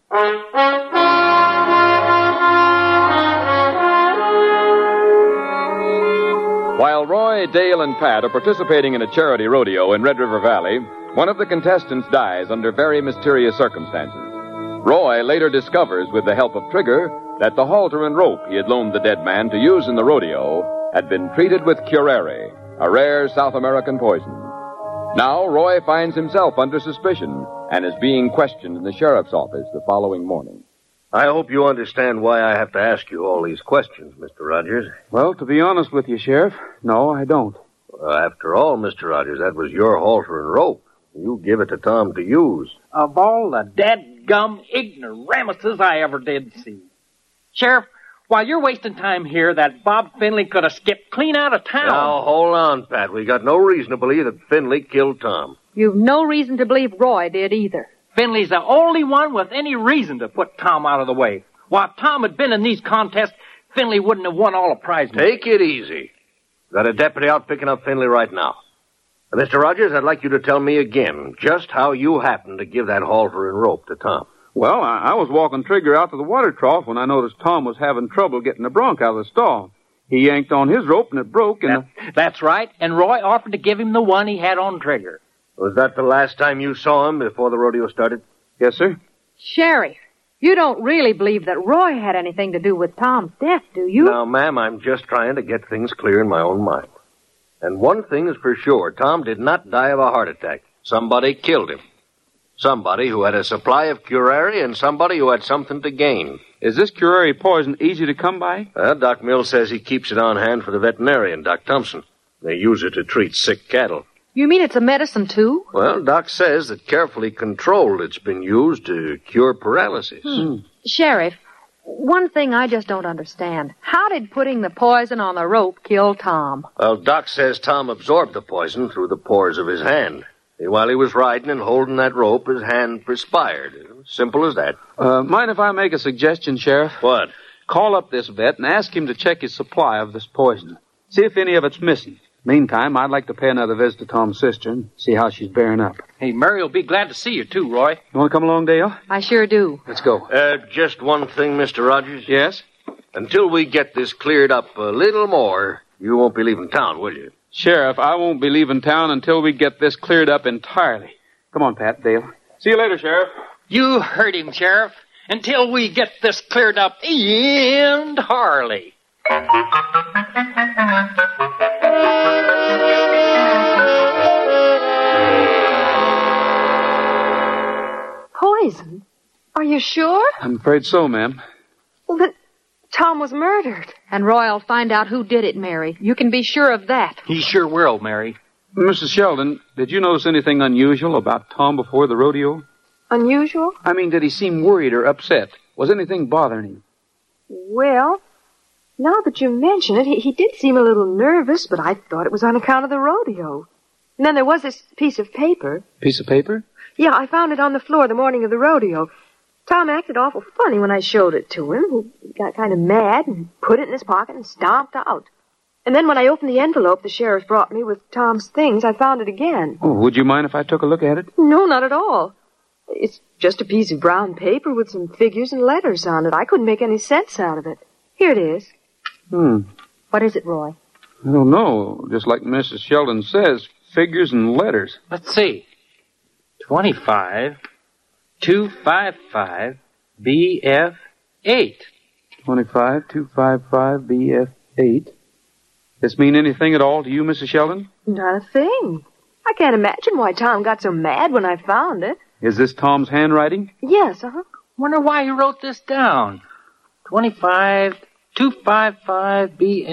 While Roy, Dale, and Pat are participating in a charity rodeo in Red River Valley, one of the contestants dies under very mysterious circumstances. Roy later discovers, with the help of Trigger, that the halter and rope he had loaned the dead man to use in the rodeo had been treated with curare, a rare South American poison. Now Roy finds himself under suspicion and is being questioned in the sheriff's office the following morning. I hope you understand why I have to ask you all these questions, Mr. Rogers. Well, to be honest with you, Sheriff, no, I don't. After all, Mr. Rogers, that was your halter and rope. You give it to Tom to use. Of all the dadgum ignoramuses I ever did see. Sheriff, while you're wasting time here, that Bob Finley could have skipped clean out of town. Now, hold on, Pat. We got no reason to believe that Finley killed Tom. You've no reason to believe Roy did either. Finley's the only one with any reason to put Tom out of the way. While if Tom had been in these contests, Finley wouldn't have won all the prize money. Take it easy. Got a deputy out picking up Finley right now. Now, Mr. Rogers, I'd like you to tell me again just how you happened to give that halter and rope to Tom. Well, I was walking Trigger out to the water trough when I noticed Tom was having trouble getting the bronc out of the stall. He yanked on his rope and it broke and... That's right, and Roy offered to give him the one he had on Trigger. Was that the last time you saw him before the rodeo started? Yes, sir. Sheriff, you don't really believe that Roy had anything to do with Tom's death, do you? Now, ma'am, I'm just trying to get things clear in my own mind. And one thing is for sure, Tom did not die of a heart attack. Somebody killed him. Somebody who had a supply of curare and somebody who had something to gain. Is this curare poison easy to come by? Doc Mills says he keeps it on hand for the veterinarian, Doc Thompson. They use it to treat sick cattle. You mean it's a medicine, too? Well, Doc says that carefully controlled it's been used to cure paralysis. Sheriff, one thing I just don't understand. How did putting the poison on the rope kill Tom? Well, Doc says Tom absorbed the poison through the pores of his hand. While he was riding and holding that rope, his hand perspired. Simple as that. Mind if I make a suggestion, Sheriff? What? Call up this vet and ask him to check his supply of this poison. See if any of it's missing. Meantime, I'd like to pay another visit to Tom's sister and see how she's bearing up. Hey, Mary will be glad to see you, too, Roy. You want to come along, Dale? I sure do. Let's go. Just one thing, Mr. Rogers. Yes? Until we get this cleared up a little more, you won't be leaving town, will you? Sheriff, I won't be leaving town until we get this cleared up entirely. Come on, Pat, Dale. See you later, Sheriff. You heard him, Sheriff. Until we get this cleared up and Harley. Poison? Are you sure? I'm afraid so, ma'am. Well, then Tom was murdered. And Roy'll find out who did it, Mary. You can be sure of that. He sure will, Mary. Mrs. Sheldon, did you notice anything unusual about Tom before the rodeo? Unusual? I mean, did he seem worried or upset? Was anything bothering him? Well, now that you mention it, he did seem a little nervous, but I thought it was on account of the rodeo. And then there was this piece of paper. Piece of paper? Yeah, I found it on the floor the morning of the rodeo. Tom acted awful funny when I showed it to him. He got kind of mad and put it in his pocket and stomped out. And then when I opened the envelope the sheriff brought me with Tom's things, I found it again. Oh, would you mind if I took a look at it? No, not at all. It's just a piece of brown paper with some figures and letters on it. I couldn't make any sense out of it. Here it is. What is it, Roy? I don't know. Just like Mrs. Sheldon says, figures and letters. Let's see. 25, 255, BF8. 25, 255, BF8. This mean anything at all to you, Mrs. Sheldon? Not a thing. I can't imagine why Tom got so mad when I found it. Is this Tom's handwriting? Yes, Wonder why he wrote this down. 25, 255,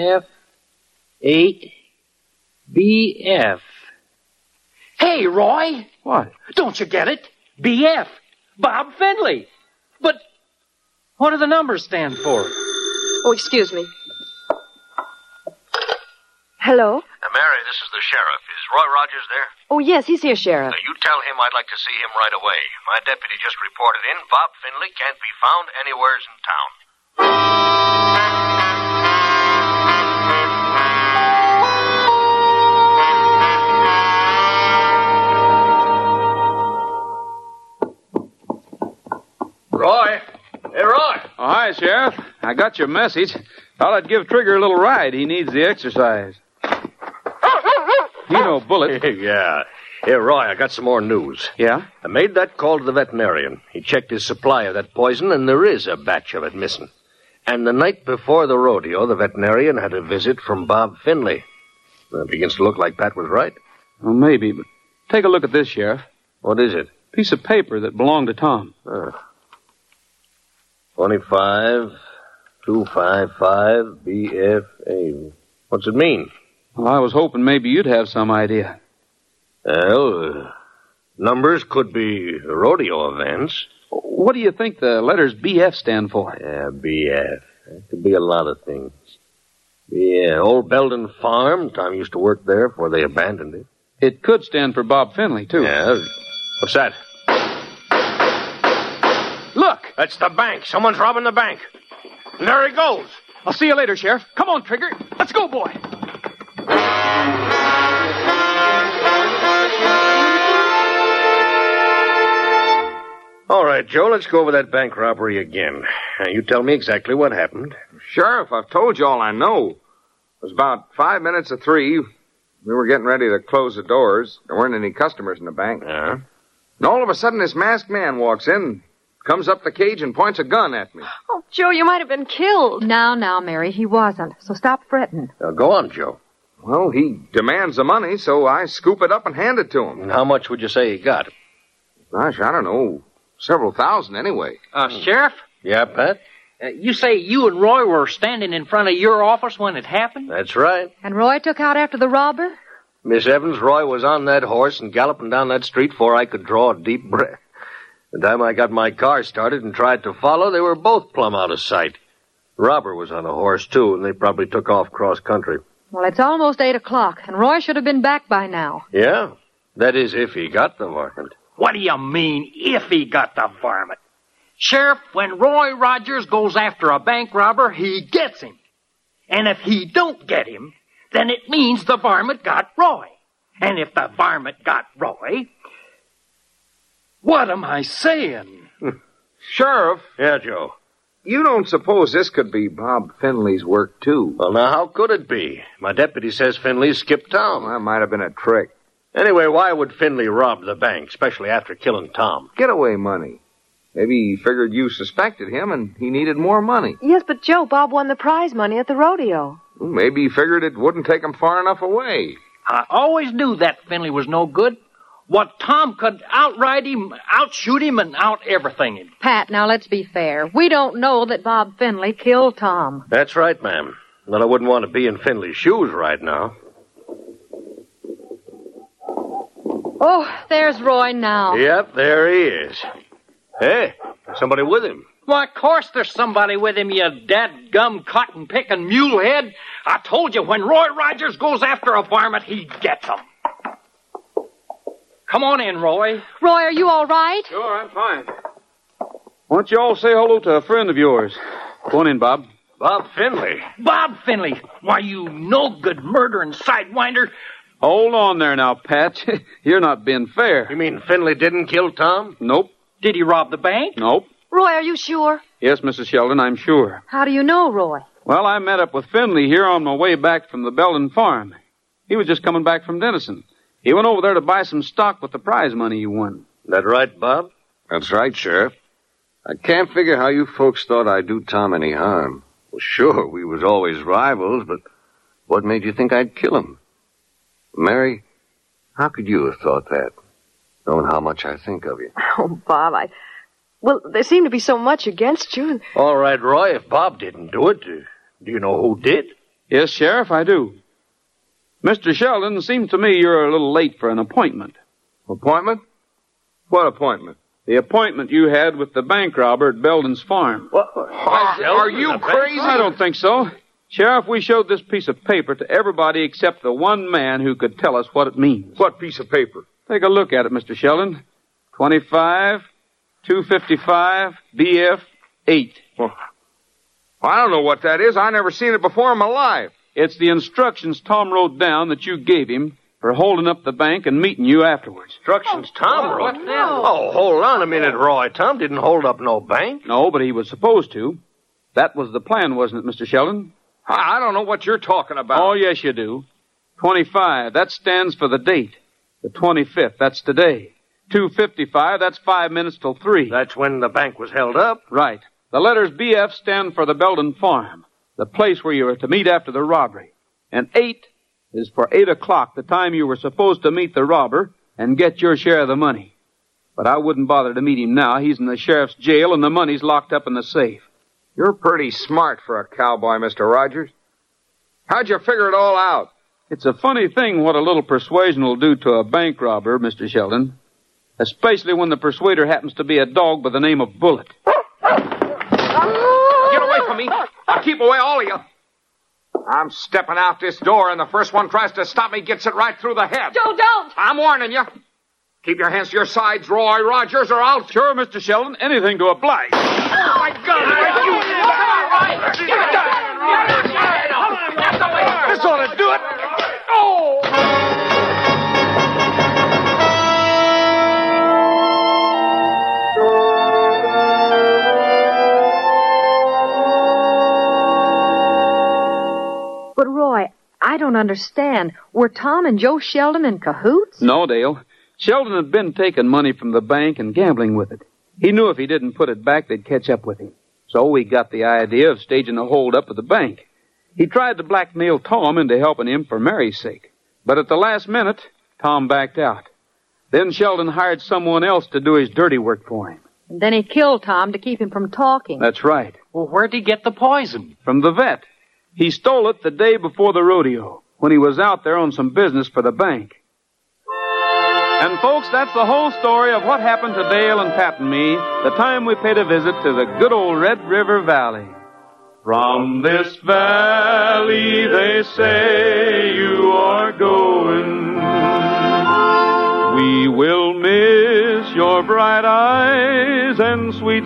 BF8, BF. Hey, Roy! What? Don't you get it? BF. Bob Finley. But what do the numbers stand for? Oh, excuse me. Hello? Mary, this is the sheriff. Is Roy Rogers there? Oh, yes, he's here, Sheriff. You tell him I'd like to see him right away. My deputy just reported in. Bob Finley can't be found anywheres in town. Roy! Hey, Roy! Oh, hi, Sheriff. I got your message. Thought I'd give Trigger a little ride. He needs the exercise. You know Bullet. Yeah. Here, Roy, I got some more news. Yeah? I made that call to the veterinarian. He checked his supply of that poison, and there is a batch of it missing. And the night before the rodeo, the veterinarian had a visit from Bob Finley. Well, it begins to look like Pat was right. Well, maybe, but take a look at this, Sheriff. What is it? Piece of paper that belonged to Tom. 25, 255, BFA. What's it mean? Well, I was hoping maybe you'd have some idea. Well, numbers could be rodeo events. What do you think the letters BF stand for? Yeah, BF. It could be a lot of things. Yeah, old Belden Farm. Tom used to work there before they abandoned it. It could stand for Bob Finley, too. Yeah. What's that? Look! That's the bank. Someone's robbing the bank. And there he goes. I'll see you later, Sheriff. Come on, Trigger. Let's go, boy. All right, Joe, let's go over that bank robbery again. Now, you tell me exactly what happened. Sheriff, I've told you all I know. It was about 5 minutes of 3. We were getting ready to close the doors. There weren't any customers in the bank. Yeah? And all of a sudden, this masked man walks in, comes up the cage, and points a gun at me. Oh, Joe, you might have been killed. Now, Mary, he wasn't. So stop fretting. Now, go on, Joe. Well, he demands the money, so I scoop it up and hand it to him. And how much would you say he got? Gosh, I don't know. Several thousand anyway. Sheriff? Yeah, Pat? You say you and Roy were standing in front of your office when it happened? That's right. And Roy took out after the robber? Miss Evans, Roy was on that horse and galloping down that street before I could draw a deep breath. The time I got my car started and tried to follow, they were both plumb out of sight. The robber was on a horse, too, and they probably took off cross-country. Well, it's almost 8 o'clock, and Roy should have been back by now. Yeah? That is, if he got the varmint. What do you mean, if he got the varmint? Sheriff, when Roy Rogers goes after a bank robber, he gets him. And if he don't get him, then it means the varmint got Roy. And if the varmint got Roy, what am I saying? Sheriff. Yeah, Joe. You don't suppose this could be Bob Finley's work, too? Well, now, how could it be? My deputy says Finley skipped town. Well, that might have been a trick. Anyway, why would Finley rob the bank, especially after killing Tom? Getaway money. Maybe he figured you suspected him and he needed more money. Yes, but Joe, Bob won the prize money at the rodeo. Maybe he figured it wouldn't take him far enough away. I always knew that Finley was no good. What Tom could outride him, outshoot him, and out-everything him. Pat, now let's be fair. We don't know that Bob Finley killed Tom. That's right, ma'am. But I wouldn't want to be in Finley's shoes right now. Oh, there's Roy now. Yep, there he is. Hey, there's somebody with him. Why, of course there's somebody with him, you dadgum cotton-picking mulehead. I told you, when Roy Rogers goes after a varmint, he gets him. Come on in, Roy. Roy, are you all right? Sure, I'm fine. Why don't you all say hello to a friend of yours? Go on in, Bob. Bob Finley. Bob Finley. Why, you no-good murdering sidewinder. Hold on there now, Pat. You're not being fair. You mean Finley didn't kill Tom? Nope. Did he rob the bank? Nope. Roy, are you sure? Yes, Mrs. Sheldon, I'm sure. How do you know, Roy? Well, I met up with Finley here on my way back from the Belden farm. He was just coming back from Denison. He went over there to buy some stock with the prize money he won. That right, Bob? That's right, Sheriff. I can't figure how you folks thought I'd do Tom any harm. Well, sure, we was always rivals, but what made you think I'd kill him? Mary, how could you have thought that, knowing how much I think of you? Oh, Bob, Well, there seemed to be so much against you. All right, Roy, if Bob didn't do it, do you know who did? Yes, Sheriff, I do. Mr. Sheldon, it seems to me you're a little late for an appointment. Appointment? What appointment? The appointment you had with the bank robber at Belden's farm. What? Are you crazy? I don't think so. Sheriff, we showed this piece of paper to everybody except the one man who could tell us what it means. What piece of paper? Take a look at it, Mr. Sheldon. 25, 255, BF 8. Well, I don't know what that is. I never seen it before in my life. It's the instructions Tom wrote down that you gave him for holding up the bank and meeting you afterwards. Instructions Tom wrote? What's that? Oh, hold on a minute, Roy. Tom didn't hold up no bank. No, but he was supposed to. That was the plan, wasn't it, Mr. Sheldon? I don't know what you're talking about. Oh, yes, you do. 25, that stands for the date. The 25th, that's today. 2:55, that's 5 minutes till 3. That's when the bank was held up. Right. The letters BF stand for the Belden farm, the place where you were to meet after the robbery. And 8 is for 8 o'clock, the time you were supposed to meet the robber and get your share of the money. But I wouldn't bother to meet him now. He's in the sheriff's jail and the money's locked up in the safe. You're pretty smart for a cowboy, Mr. Rogers. How'd you figure it all out? It's a funny thing what a little persuasion will do to a bank robber, Mr. Sheldon. Especially when the persuader happens to be a dog by the name of Bullet. Get away from me. I'll keep away all of you. I'm stepping out this door, and the first one tries to stop me gets it right through the head. Joe, don't! I'm warning you. Keep your hands to your sides, Roy Rogers, or I'll... Sure, Mr. Sheldon. Anything to oblige. Oh, my God. This ought to do it. Oh! But, Roy, I don't understand. Were Tom and Joe Sheldon in cahoots? No, Dale. Sheldon had been taking money from the bank and gambling with it. He knew if he didn't put it back, they'd catch up with him. So we got the idea of staging a hold-up at the bank. He tried to blackmail Tom into helping him for Mary's sake. But at the last minute, Tom backed out. Then Sheldon hired someone else to do his dirty work for him. And then he killed Tom to keep him from talking. That's right. Well, where'd he get the poison? From the vet. He stole it the day before the rodeo, when he was out there on some business for the bank. And folks, that's the whole story of what happened to Dale and Pat and me the time we paid a visit to the good old Red River Valley. From this valley they say you are going. We will miss your bright eyes and sweet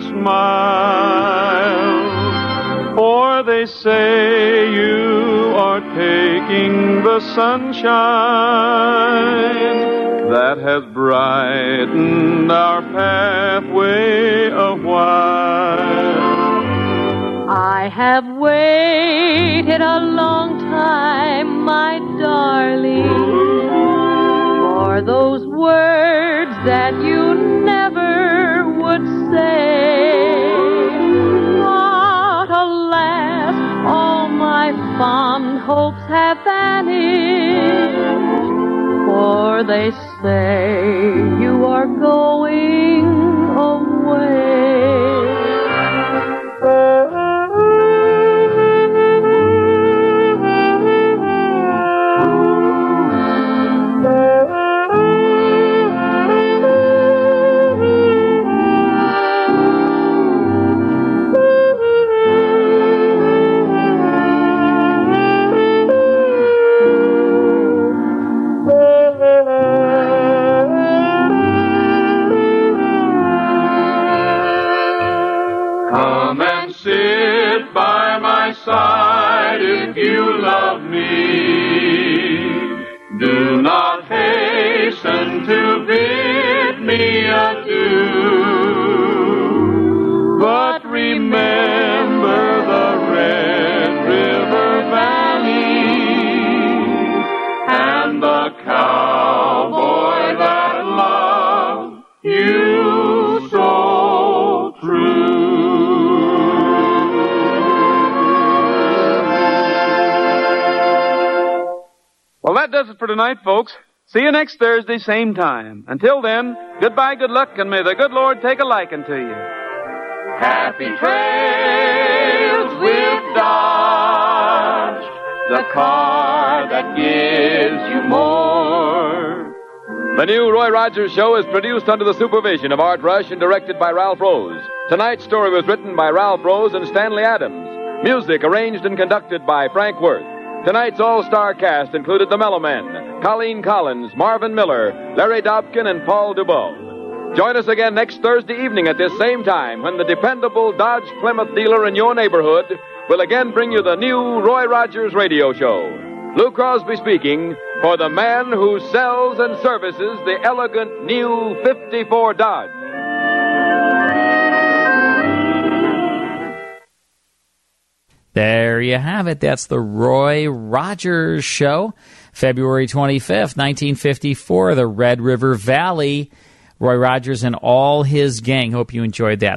smile. For they say you are taking the sunshine that has brightened our pathway a while. I have waited a long time, my darling, for those words that you never would say. But alas, all my fond hopes have vanished, for they say you are going away. Come and sit by my side if you love me. Do not hasten to bid me adieu, but remember the Red River Valley and the cowboy that loved you so true. Well, that does it for tonight, folks. See you next Thursday, same time. Until then, goodbye, good luck, and may the good Lord take a liking to you. Happy trails with Dodge, the car that gives you more. The new Roy Rogers Show is produced under the supervision of Art Rush and directed by Ralph Rose. Tonight's story was written by Ralph Rose and Stanley Adams. Music arranged and conducted by Frank Worth. Tonight's all-star cast included the Mellow Men, Colleen Collins, Marvin Miller, Larry Dobkin, and Paul Dubois. Join us again next Thursday evening at this same time when the dependable Dodge Plymouth dealer in your neighborhood will again bring you the new Roy Rogers Radio Show. Lou Crosby speaking for the man who sells and services the elegant new 54 Dodge. There you have it. That's the Roy Rogers Show, February 25th, 1954, the Red River Valley. Roy Rogers and all his gang. Hope you enjoyed that.